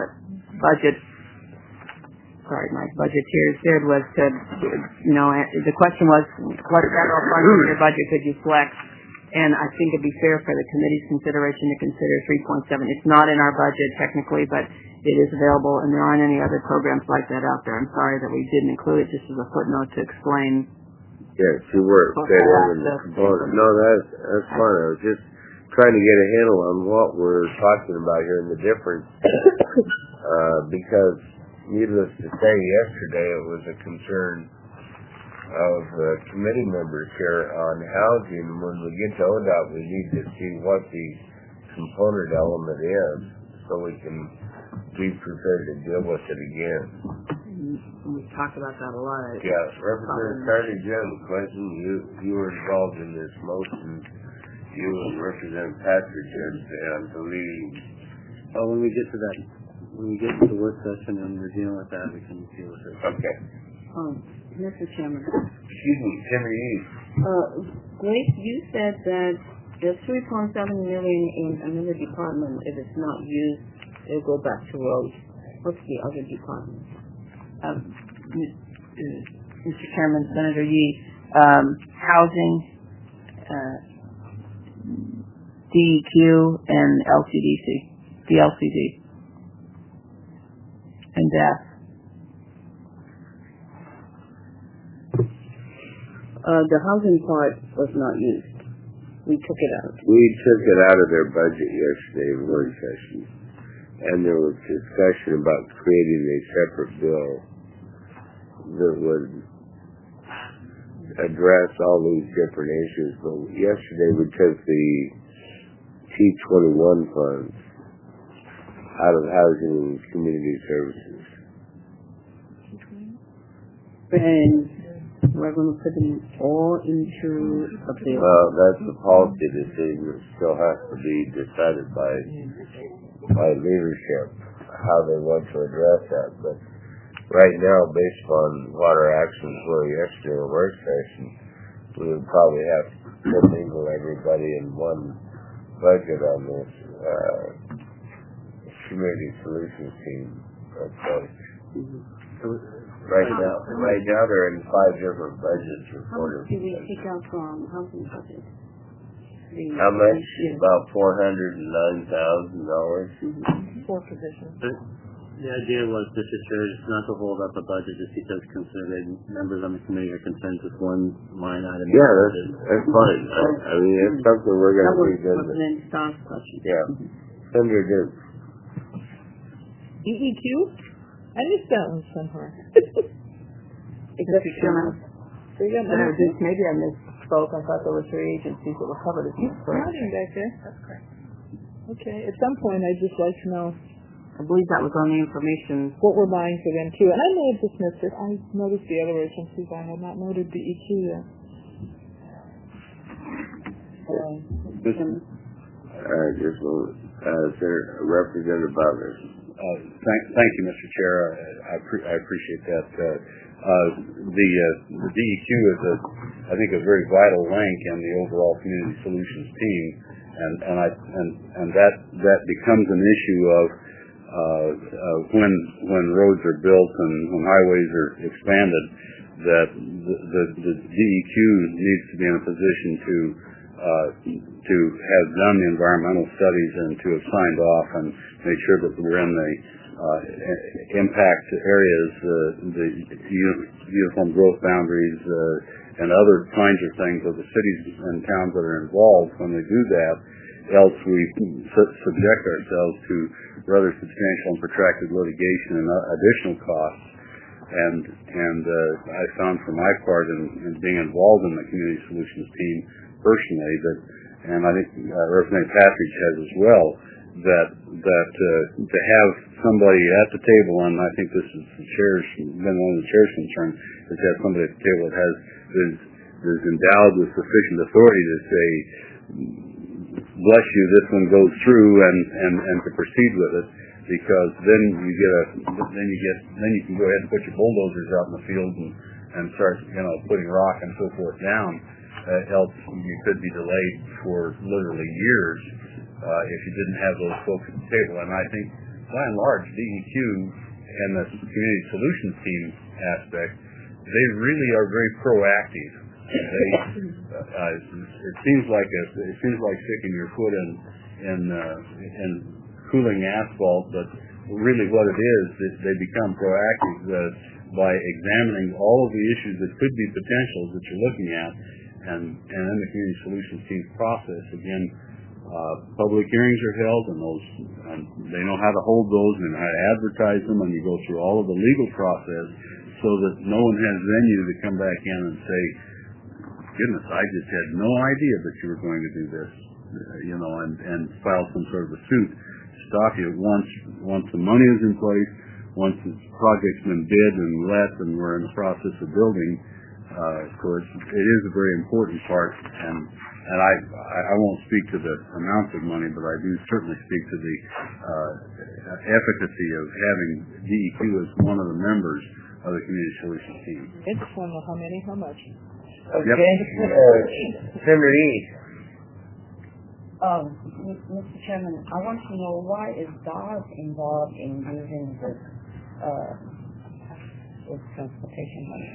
my budgeteer said was to, the question was, what federal funds in your budget could you flex? And I think it'd be fair for the committee's consideration to consider 3.7. It's not in our budget technically, but it is available, and there aren't any other programs like that out there. I'm sorry that we didn't include it just as a footnote to explain Yes, you were. No, that's fine. I was just trying to get a handle on what we're talking about here and the difference. Because, needless to say, yesterday it was a concern of committee members here on housing. When we get to ODOT, we need to see what the component element is so we can be prepared to deal with it again. We've talked about that a lot. Yeah, Representative Carter, you have a question? You were involved in this motion. You and Representative Patrick and the leading. Oh, when we get to the work session and we're dealing with that, we can deal with it. Okay. Mr. Chairman. Excuse me, Senator East. Grace, you said that there's $3.7 million in another department. If it's not used, it'll go back to roads. What's the other department? Mr. Chairman, Senator Yee, housing, DEQ, and the LCD, and DAF. The housing part was not used. We took it out. We took it out of their budget yesterday in work session, and there was discussion about creating a separate bill that would address all these different issues. But yesterday we took the T21 funds out of housing and community services. And we're going to put them all into a bill. Well, that's a policy decision that still has to be decided by leadership, how they want to address that. But right now, based on what our actions were yesterday in the work session, we would probably have to mingle everybody in one budget on this community solutions team approach. Right now they're in 5 different budgets reported. How much do we take out from housing budget? How much? About $409,000. 4 positions. The idea was, Mr. Chair, just not to hold up a budget just because members on the committee are concerned with one line item. Yeah, that's fine. I mean, it's something we're going to revisit. That was Star's question. Yeah. Senator Duke. DEQ? I missed that one somewhere. Mr. Chairman, Senator Duke, maybe I misspoke. I thought there were 3 agencies that were covered. Is that correct? Back there. That's correct. Okay. At some point, I'd just like to know. I believe that was on the information. What we're buying for them too. And I may have dismissed it. I noticed the other agencies. I had not noted DEQ yet. Just Representative Butler. Thank you, Mr. Chair. I appreciate that. The DEQ is, I think, a very vital link in the overall community solutions team, and that becomes an issue of when roads are built and when highways are expanded, that the DEQ needs to be in a position to have done the environmental studies and to have signed off and make sure that we're in the impact areas, the uniform growth boundaries, and other kinds of things of the cities and towns that are involved when they do that. Else we subject ourselves to rather substantial and protracted litigation and additional costs. And I found for my part in being involved in the community solutions team personally that, and I think Representative Patrick has as well, that to have somebody at the table, and I think this is been one of the chair's concern, is to have somebody at the table that is endowed with sufficient authority to say, bless you, this one goes through, and to proceed with it, because then you can go ahead and put your bulldozers out in the field and start putting rock and so forth down. Else you could be delayed for literally years if you didn't have those folks at the table. And I think by and large DEQ and the community solutions team aspect, they really are very proactive. It seems like sticking your foot in cooling asphalt, but really what it is they become proactive. by examining all of the issues that could be potentials that you're looking at, and then the Community Solutions Team process. Again, public hearings are held, and they know how to hold those and how to advertise them, and you go through all of the legal process so that no one has venue to come back in and say, goodness, I just had no idea that you were going to do this, and file some sort of a suit to stop you. Once the money is in place, once the project's been bid and let, and we're in the process of building, of course, it is a very important part, and I won't speak to the amount of money, but I do certainly speak to the efficacy of having DEQ as one of the members of the Community Solutions Team. It's one of how much? Okay. Senator Yee. Mr. Chairman, I want to know, why is DOS involved in using this transportation money?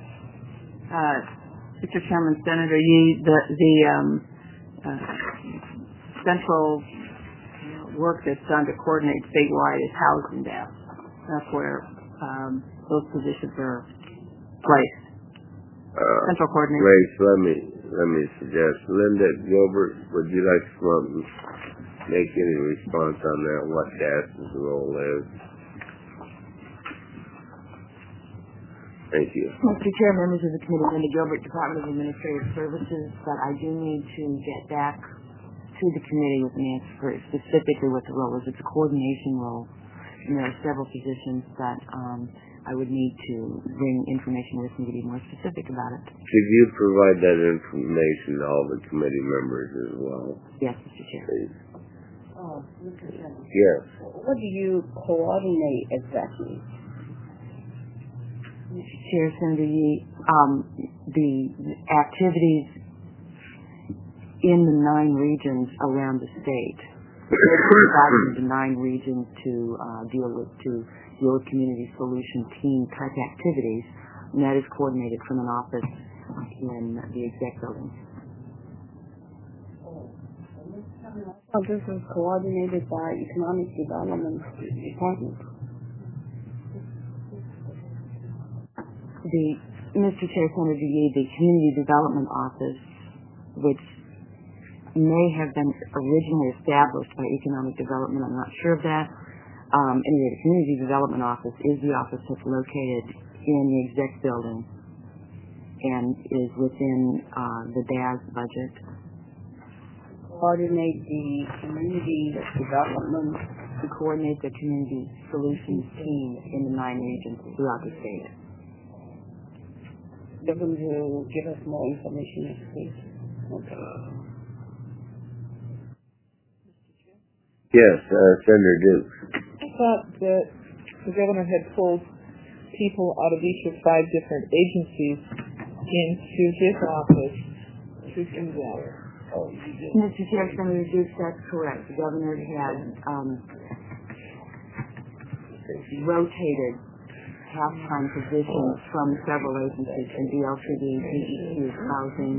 Mr. Chairman, Senator Yee, the central work that's done to coordinate statewide is housed in DAS. That's where those positions are placed. Central coordinator. Grace, let me suggest, Linda Gilbert, would you like to come up and make any response on that, what DAS's role is? Thank you. Mr. Chair, members of the committee, Linda Gilbert, Department of Administrative Services, but I do need to get back to the committee with an answer for specifically what the role is. It's a coordination role, and there are several positions that I would need to bring information with me to be more specific about it. Could you provide that information to all the committee members as well? Yes, Mr. Chair. Please. Mr. Chairman. Yes. What do you coordinate exactly? Mr. Chair, Senator Yee, the activities in the 9 regions around the state, divided into 9 regions to deal with community solution team type activities, and that is coordinated from an office in the exec building. Oh, this is coordinated by Economic Development Department. Mr. Chair, Senator Yee, the Community Development Office, which may have been originally established by Economic Development, I'm not sure of that. Anyway, the Community Development Office is the office that's located in the exec building and is within the DAS budget. Coordinate the community development. To coordinate the community solutions team in the 9 regions throughout the state. They're going to give us more information next week. Okay. Yes, Senator Duke. I thought that the governor had pulled people out of each of 5 different agencies into his office to do that. Mr. Chair, Senator Duke, that's correct. The governor had rotated half-time positions from several agencies, from DLCD, DEQ, Housing,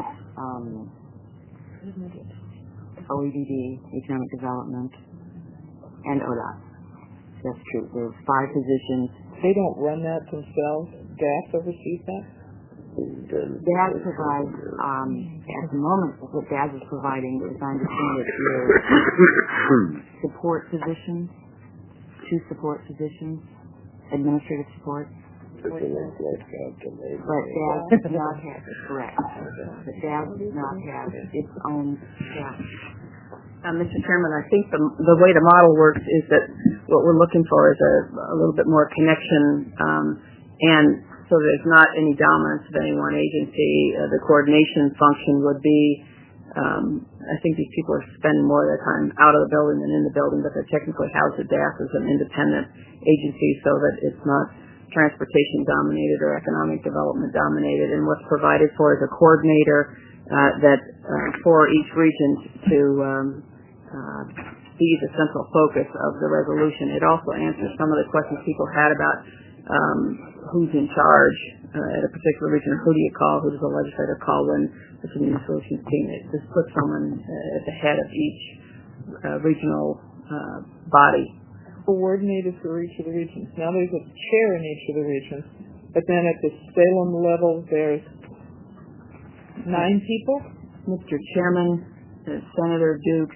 OEDD, Economic Development, and ODOT. That's true. There's 5 positions. They don't run that themselves? DAS oversees that? DAS provides, at the moment, what DAS is providing, as I understand it, is support positions, 2 support positions, administrative support. But DAS does not have, correct. But DAS does not have its own staff. Mr. Chairman, I think the way the model works is that what we're looking for is a little bit more connection, and so there's not any dominance of any one agency. The coordination function would be, I think these people are spending more of their time out of the building than in the building, but they're technically housed at DAS as an independent agency so that it's not transportation dominated or economic development dominated. And what's provided for is a coordinator for each region to be the central focus of the resolution. It also answers some of the questions people had about who's in charge at a particular region. Who do you call? Who does the legislator call when the community solutions team? It just puts someone at the head of each regional body coordinated for each of the regions. Now there's a chair in each of the regions, but then at the Salem level there's 9 people. Mr. Chairman, Senator Dukes,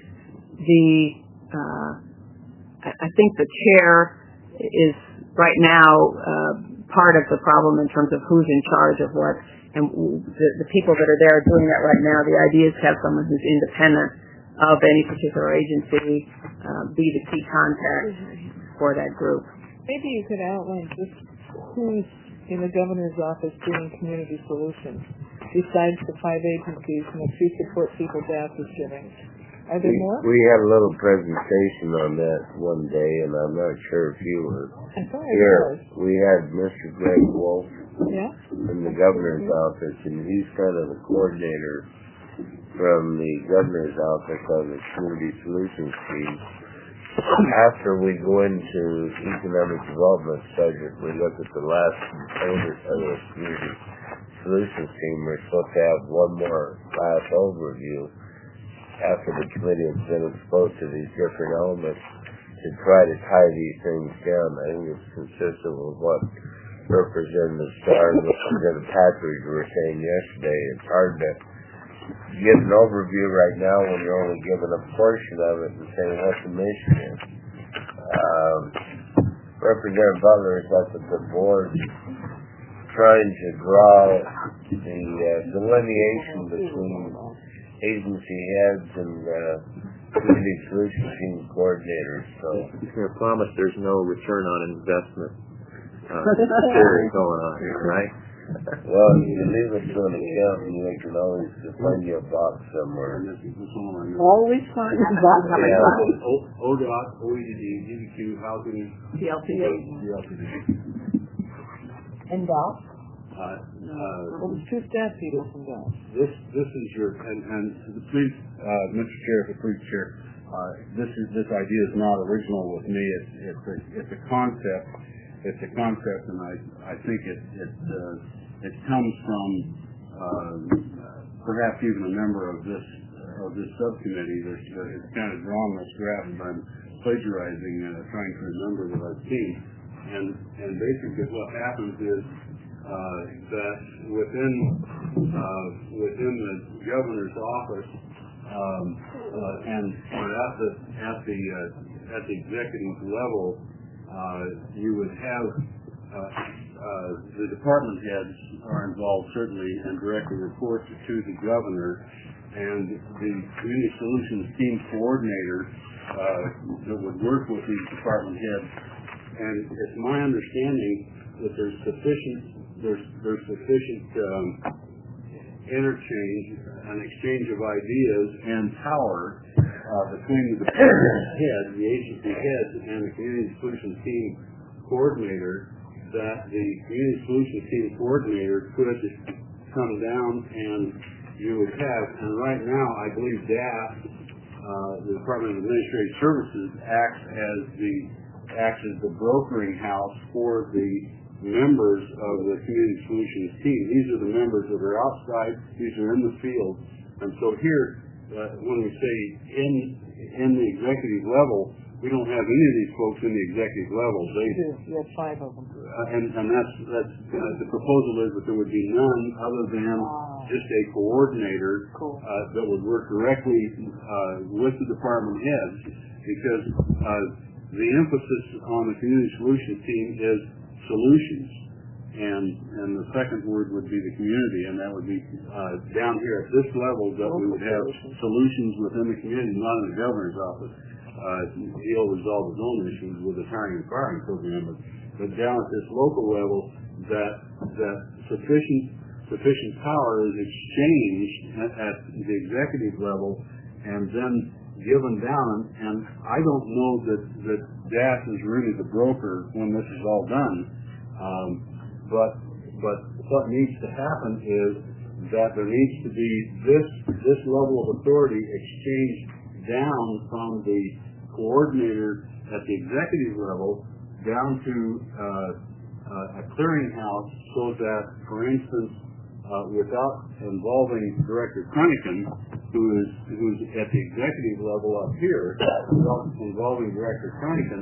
I think the chair is right now part of the problem in terms of who's in charge of what, and the people that are there doing that right now. The idea is to have someone who's independent of any particular agency be the key contact for that group. Maybe you could outline just who's in the governor's office doing community solutions besides the 5 agencies and the 2 support people DAS is giving. Are there more? We had a little presentation on that one day, and I'm not sure if you were here. We had Mr. Greg Wolf in the governor's office, and he's kind of the coordinator from the governor's office on the community solutions team. After we go into economic development budget, we look at the last component of the community solutions team. We're supposed to have one more class overview after the committee has been exposed to these different elements to try to tie these things down. I think it's consistent with what Representative Starr and Representative Patrick were saying yesterday. It's hard to get an overview right now when you're only given a portion of it and saying what the mission is. Representative Butler is up at the board trying to draw the delineation between agency heads and community solution team coordinators. So I promise there's no return on investment theory going on here, right? Well, you leave it to an accountant, you can always find you a box somewhere. Always find a box. ODOT, OED, DBQ, housing, PLTA. And DOT? Well, there's 2 staff people from DOT. This is your, and please, Mr. Chair, if you please, Chair, this idea is not original with me. It's a concept. It's a concept, and I think it comes from perhaps even a member of this subcommittee that has kind of drawn this graph, and I'm plagiarizing, trying to remember that I've seen. And basically, what happens is that within the governor's office and at the executive level, you would have the department heads are involved certainly and directly report to the governor, and the community solutions team coordinator that would work with these department heads. And it's my understanding that there's sufficient interchange and exchange of ideas and power between the department head, the agency head, and the community solutions team coordinator, that the community solutions team coordinator could come down and you would have, and right now I believe DAS, the Department of Administrative Services, acts as the brokering house for the members of the community solutions team. These are the members that are outside, these are in the field, and so here, when we say in the executive level, we don't have any of these folks in the executive level. You have 5 of them. And that's the proposal is that there would be none other than just a coordinator that would work directly with the department heads, because the emphasis on the community solutions team is solutions, and the second word would be the community, and that would be down here at this level that we would have solutions within the community, not in the governor's office. He'll resolve his own issues with the hiring and firing program, but down at this local level, that sufficient power is exchanged at the executive level and then given down, and I don't know that DAS is really the broker when this is all done, but what needs to happen is that there needs to be this level of authority exchanged down from the coordinator at the executive level down to a clearinghouse, so that, for instance, without involving Director Cunningham, who's at the executive level up here, without involving Director Cunningham,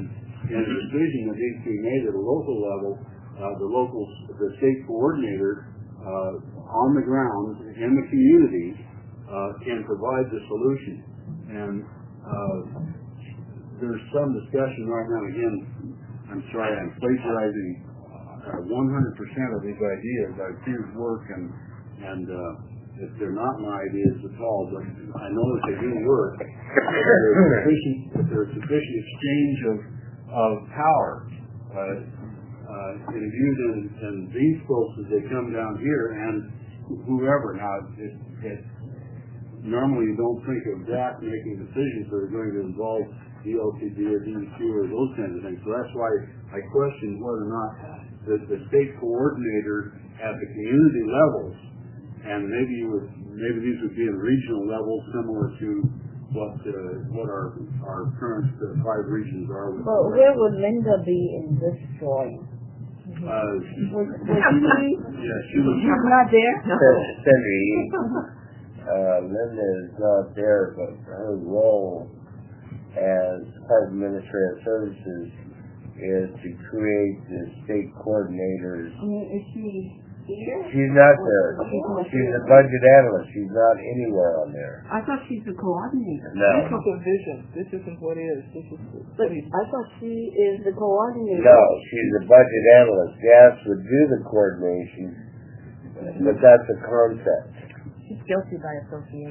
and a decision that needs to be made at a local level, the state coordinator on the ground in the community can provide the solution. And there's some discussion right now, again, I'm sorry, I'm plagiarizing 100% of these ideas. I've used work and if they're not my ideas at all, but I know that they do work. If there's sufficient exchange of power, it is used in these folks as they come down here and whoever. Now, normally you don't think of that making decisions that are going to involve DLCD or DEQ or those kinds of things. So that's why I question whether or not the state coordinator at the community levels, and maybe these would be in regional levels similar to what our current 5 regions are. Well, where would Linda be in this drawing? Was she? Yeah, she was. She's not there? Cindy, Linda is not there, but her role as Department of Administrative Services is to create the state coordinators. Is she here? She's not there. She's a budget analyst. She's not anywhere on there. I thought she's the coordinator. No. This is a vision. This isn't what is. This is But I thought she is the coordinator. No, she's a budget analyst. Gas would do the coordination, but that's a concept. She's guilty by association.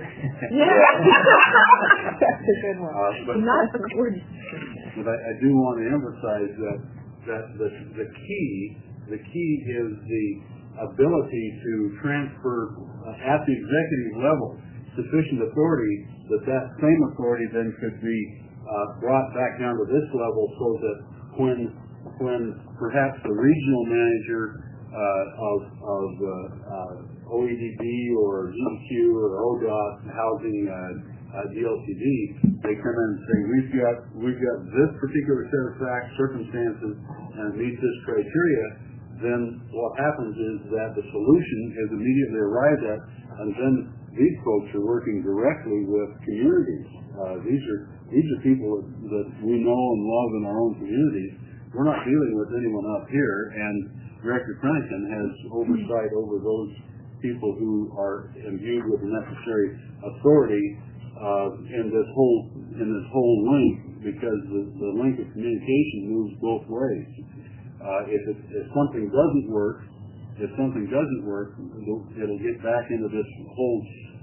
that's a good one. Not the coordinator. But I do want to emphasize that the key is the ability to transfer at the executive level sufficient authority that same authority then could be brought back down to this level, so that when perhaps the regional manager of OEDB or DEQ or ODOT housing DLCD, they come in and say, we've got this particular set of facts, circumstances, and meet this criteria. Then what happens is that the solution is immediately arrived at, and then these folks are working directly with communities. These are people that we know and love in our own communities. We're not dealing with anyone up here, and Director Pennington has oversight over those people who are imbued with the necessary authority in this whole link, because the link of communication moves both ways. If something doesn't work, it'll get back into this whole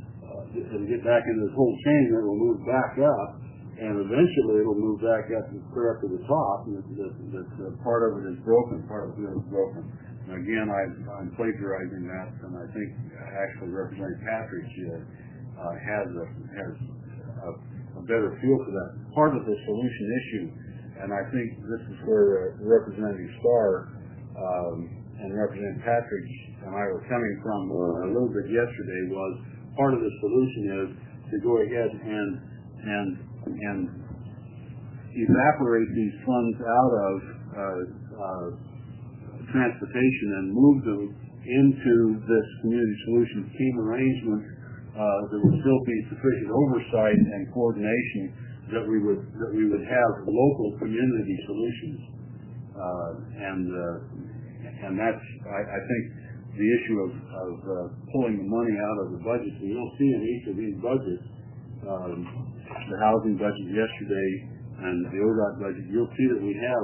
chain that will move back up, and eventually it'll move back up and clear up to the top. And that part of it is broken, part of it is broken. And again, I'm plagiarizing that, and I think actually Representative Patridge has a better feel for that part of the solution issue. And I think this is where Representative Starr and Representative Patridge and I were coming from a little bit yesterday. Was part of the solution is to go ahead and evaporate these funds out of transportation and move them into this community solutions team arrangement. There would still be sufficient oversight and coordination that we would have local community solutions, and that's I think the issue of pulling the money out of the budget. And you'll see in each of these budgets, the housing budget yesterday and the ODOT budget, you'll see that we have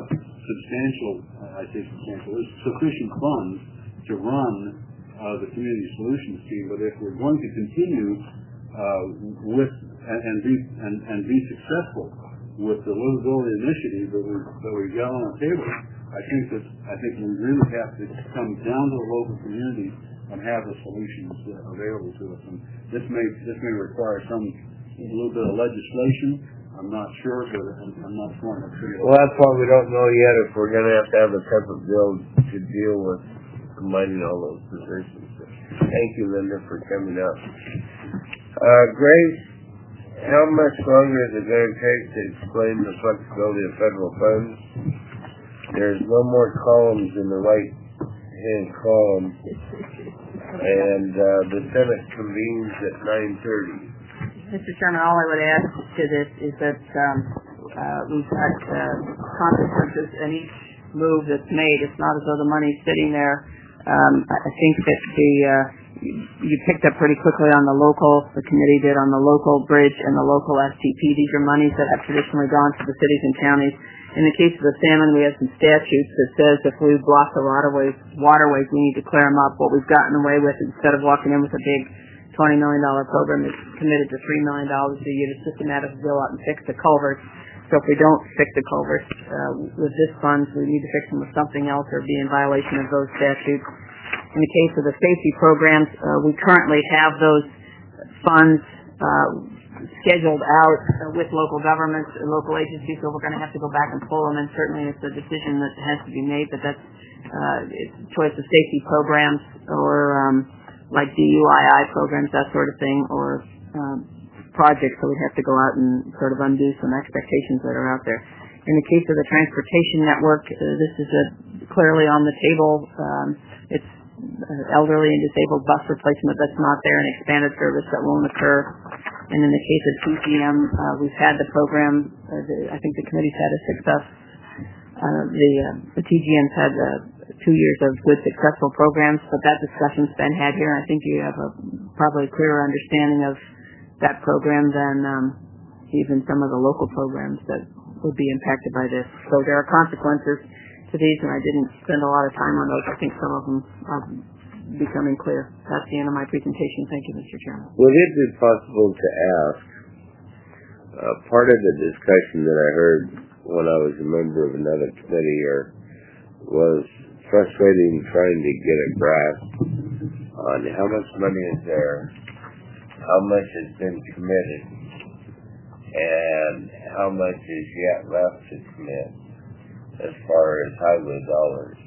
sufficient funds to run the community solutions team. But if we're going to continue with and be successful with the livability initiative that we've got on the table, I think we really have to come down to the local communities and have the solutions available to us. And this may require a little bit of legislation. I'm not sure, but I'm not trying to figure it out. Well, that's why we don't know yet if we're going to have a separate bill to deal with combining all those positions. Thank you, Linda, for coming up. Grace, how much longer is it going to take to explain the flexibility of federal funds? There's no more columns in the right-hand column, and the Senate convenes at 9:30. Mr. Chairman, all I would add to this is that We've got consequences in each move that's made. It's not as though the money's sitting there. I think that you picked up pretty quickly on the committee did on the local bridge and the local STP. These are monies that have traditionally gone to the cities and counties. In the case of the salmon, we have some statutes that says if we block the waterways, we need to clear them up. What we've gotten away with, instead of walking in with a big $20 million program, is committed to $3 million a year to systematically go out and fix the culverts. So if we don't fix the culverts with this funds, we need to fix them with something else or be in violation of those statutes. In the case of the safety programs, we currently have those funds scheduled out with local governments and local agencies, so we're going to have to go back and pull them, and certainly it's a decision that has to be made, but that's it's a choice of safety programs or like DUII programs, that sort of thing, or projects, so we'd have to go out and sort of undo some expectations that are out there. In the case of the transportation network, this is clearly on the table. It's elderly and disabled bus replacement that's not there, and expanded service that won't occur. And in the case of TGM, we've had the program. I think the committee's had a success. The TGM's had 2 years of good, successful programs, but that discussion's been had here. And I think you have probably a clearer understanding of that program than even some of the local programs that would be impacted by this. So there are consequences to these, and I didn't spend a lot of time on those. I think some of them are becoming clear. That's the end of my presentation. Thank you, Mr. Chairman. Would it be possible to ask, part of the discussion that I heard when I was a member of another committee was frustrating trying to get a grasp on how much money is there, how much has been committed, and how much is yet left to commit as far as highway dollars.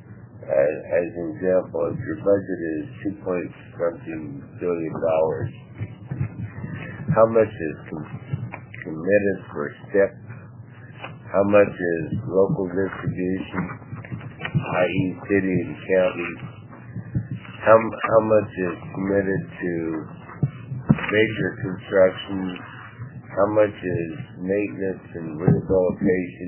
As an example, if your budget is $2.something billion, how much is committed for STIP? How much is local distribution, i.e. city and county? How much is committed to major construction? How much is maintenance and rehabilitation,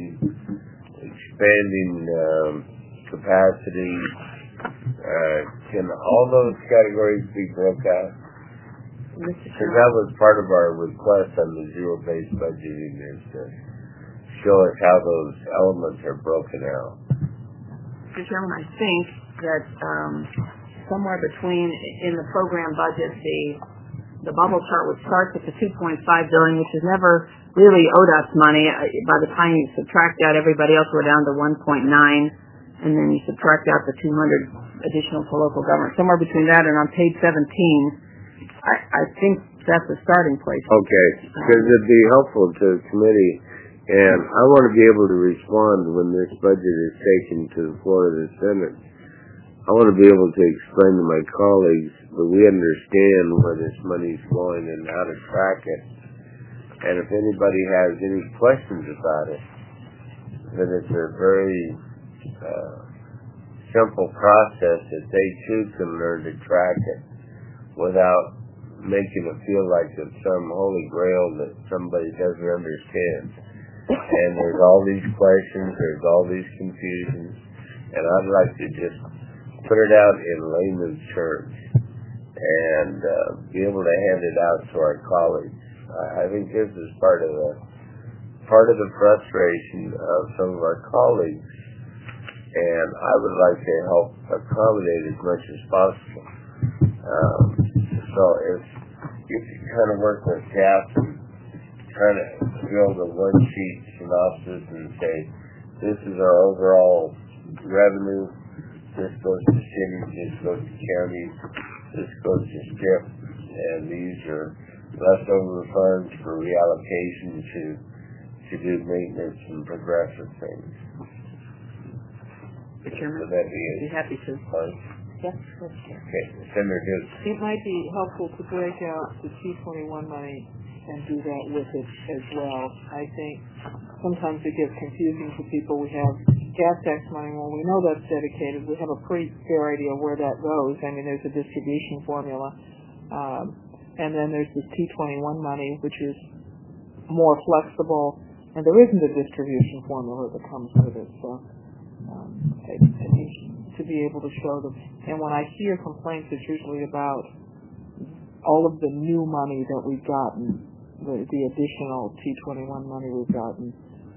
expanding capacity? Can all those categories be broke out? Because that was part of our request on the zero-based budgeting, is to show us how those elements are broken out. Mr. Chairman, I think that somewhere between, in the program budget, the bubble chart would start with the $2.5 billion, which is never really ODOT's money. By the time you subtract out everybody else, we're down to 1.9, and then you subtract out the 200 additional to local government. Somewhere between that and on page 17, I think that's a starting place. Okay, because it'd be helpful to the committee, and I want to be able to respond when this budget is taken to the floor of the Senate. I want to be able to explain to my colleagues that we understand where this money's going and how to track it. And if anybody has any questions about it, that it's a very simple process that they too can learn to track it without making it feel like it's some holy grail that somebody doesn't understand. And there's all these questions, there's all these confusions, and I'd like to just put it out in layman's terms and be able to hand it out to our colleagues. I think this is part of the frustration of some of our colleagues, and I would like to help accommodate as much as possible. So if you kind of work with staff and kind of build a one-sheet synopsis and say, this is our overall revenue, this goes to cities, this goes to counties, this goes to STIP, and these are leftover funds for reallocation to do maintenance and progressive things. Mr. Chairman, Would that be I'd be happy to. fine? Yes, Mr. Chairman. Okay, Senator Hughes. It might be helpful to break out the T21 money and do that with it as well. I think sometimes it gets confusing for people. We have gas tax money. Well, we know that's dedicated. We have a pretty fair idea where that goes. I mean, there's a distribution formula. And then there's this T21 money, which is more flexible and there isn't a distribution formula that comes with it. So I need to be able to show them. And when I hear complaints, it's usually about all of the new money that we've gotten, the additional T21 money we've gotten.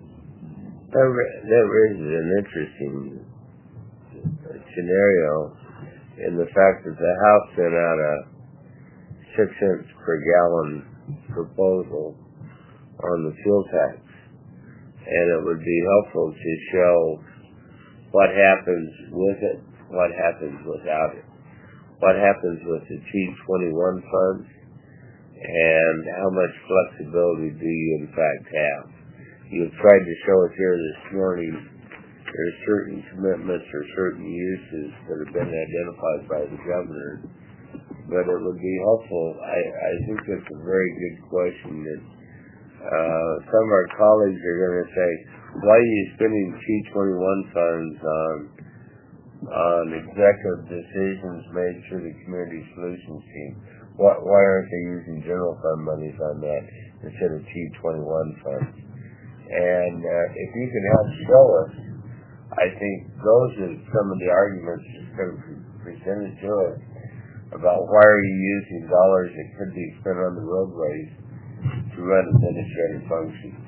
That raises an interesting scenario in the fact that the House sent out a 6 cents per gallon proposal on the fuel tax, and it would be helpful to show what happens with it, what happens without it, what happens with the T21 funds, and how much flexibility do you in fact have. You've tried to show it here this morning. There are certain commitments or certain uses that have been identified by the governor, but it would be helpful. I think it's a very good question that some of our colleagues are going to say, why are you spending T21 funds on executive decisions made through the Community Solutions Team? Why aren't they using general fund monies on that instead of T21 funds? And if you can help show us, I think those are some of the arguments that are presented to us about why are you using dollars that could be spent on the roadways to run administrative functions.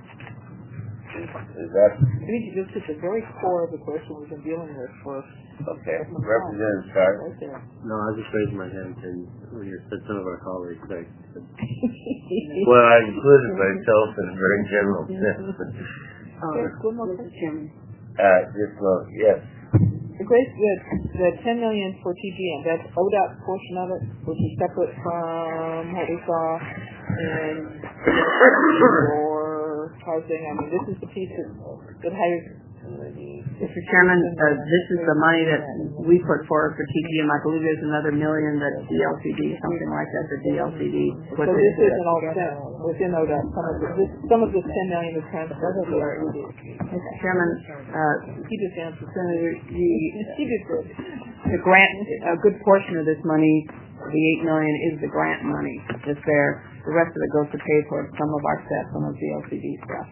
Is that? I think you just hit the very core of the question we've been dealing with for. Okay, Representative Stark. Right there. No, I was just raising my hand and when you said some of our colleagues say. Well, I included myself in a very general sense. Mr. Chairman. Yes. The $10 million for TGM, that's ODOT portion of it, which is separate from what we saw in or housing. I mean, this is the piece that has. Mr. Chairman, this is the money that we put forward for TGM. I believe there's another $1 million that DLCD, something like that, for DLCD. So this isn't all spent within ODOT. Some of this $10 million is transferred to DLCD. Mr. Chairman, he just answered. Senator, He just did. the grant, a good portion of this money, the $8 million, is the grant money that's there. The rest of it goes to pay for some of our staff, some of the DLCD staff.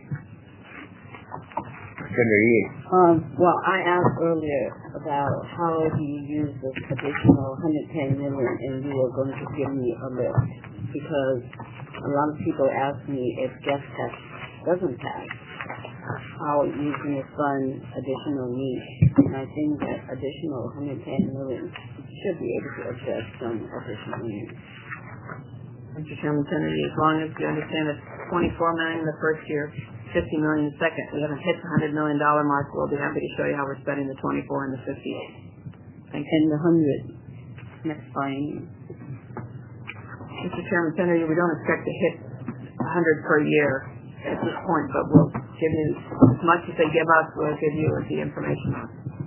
Well, I asked earlier about how do you use this additional $110 million, and you were going to give me a list because a lot of people ask me if gas tax doesn't pass, how are you going to fund additional needs? And I think that additional $110 million should be able to address some additional needs. Mr. Chairman, Senator, as long as you understand it's $24 million the first year, $50 million the second. We haven't hit the $100 million mark. We'll be happy to show you how we're spending the 24 and the 50. Thank you. And the 100 next biennium. Mr. Chairman, Senator, we don't expect to hit 100 per year at this point, but we'll give you as much as they give us. We'll give you the information on.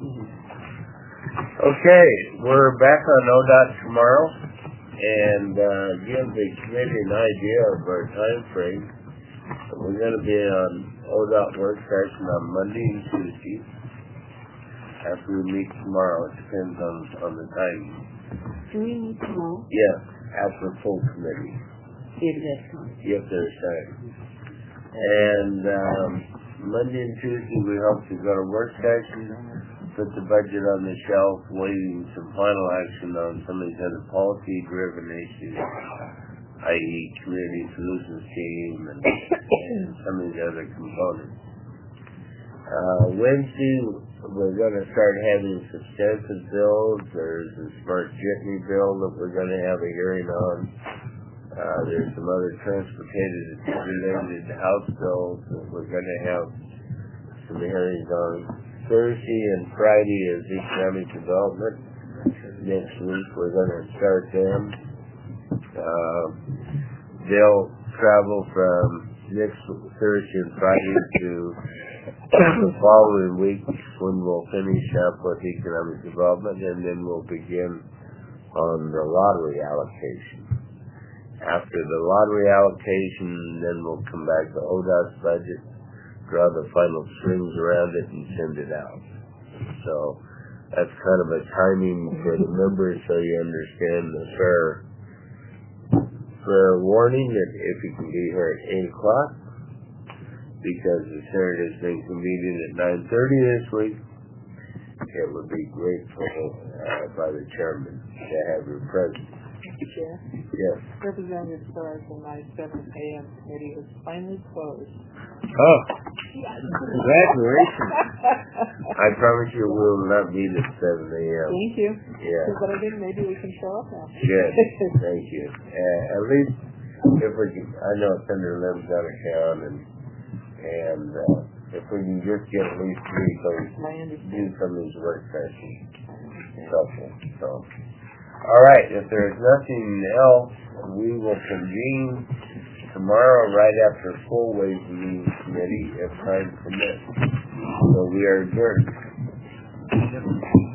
Okay, we're back on ODOT tomorrow, and give the committee an idea of our time frame. We're going to be on ODOT work session on Monday and Tuesday. After we meet tomorrow, it depends on the time. Do we meet tomorrow? Yes, after full committee. If there's time. And Monday and Tuesday we hope to go to work session, put the budget on the shelf, waiting some final action on some of these other policy-driven issues, i.e. Community Solutions Team and some of these other components. Wednesday, we're going to start having substantive bills. There's a smart jitney bill that we're going to have a hearing on. There's some other transportation-related House bills that we're going to have some hearings on. Thursday and Friday is economic development. Next week, we're going to start them. They'll travel from next Thursday and Friday to the following week when we'll finish up with economic development, and then we'll begin on the lottery allocation. After the lottery allocation, then we'll come back to ODOT's budget, draw the final strings around it, and send it out. So that's kind of a timing for the members so you understand the fair warning that if you can be here at 8 o'clock, because the Senate has been convening at 9:30 this week. It would be grateful by the chairman to have you present. Mr. Chair, Yes. Representative Starr from my 7 a.m. committee is finally closed. Oh, congratulations. I promise you we will not meet at 7 a.m. Thank you. Yeah. But I think maybe we can show up now. Yes, thank you. At least, if we can, I know Senator Lim's out of town, and if we can just get at least 3 folks do some of these work sessions, it's helpful. So, all right, if there's nothing else, we will convene tomorrow right after full Ways and Means Committee if time permits. So we are adjourned.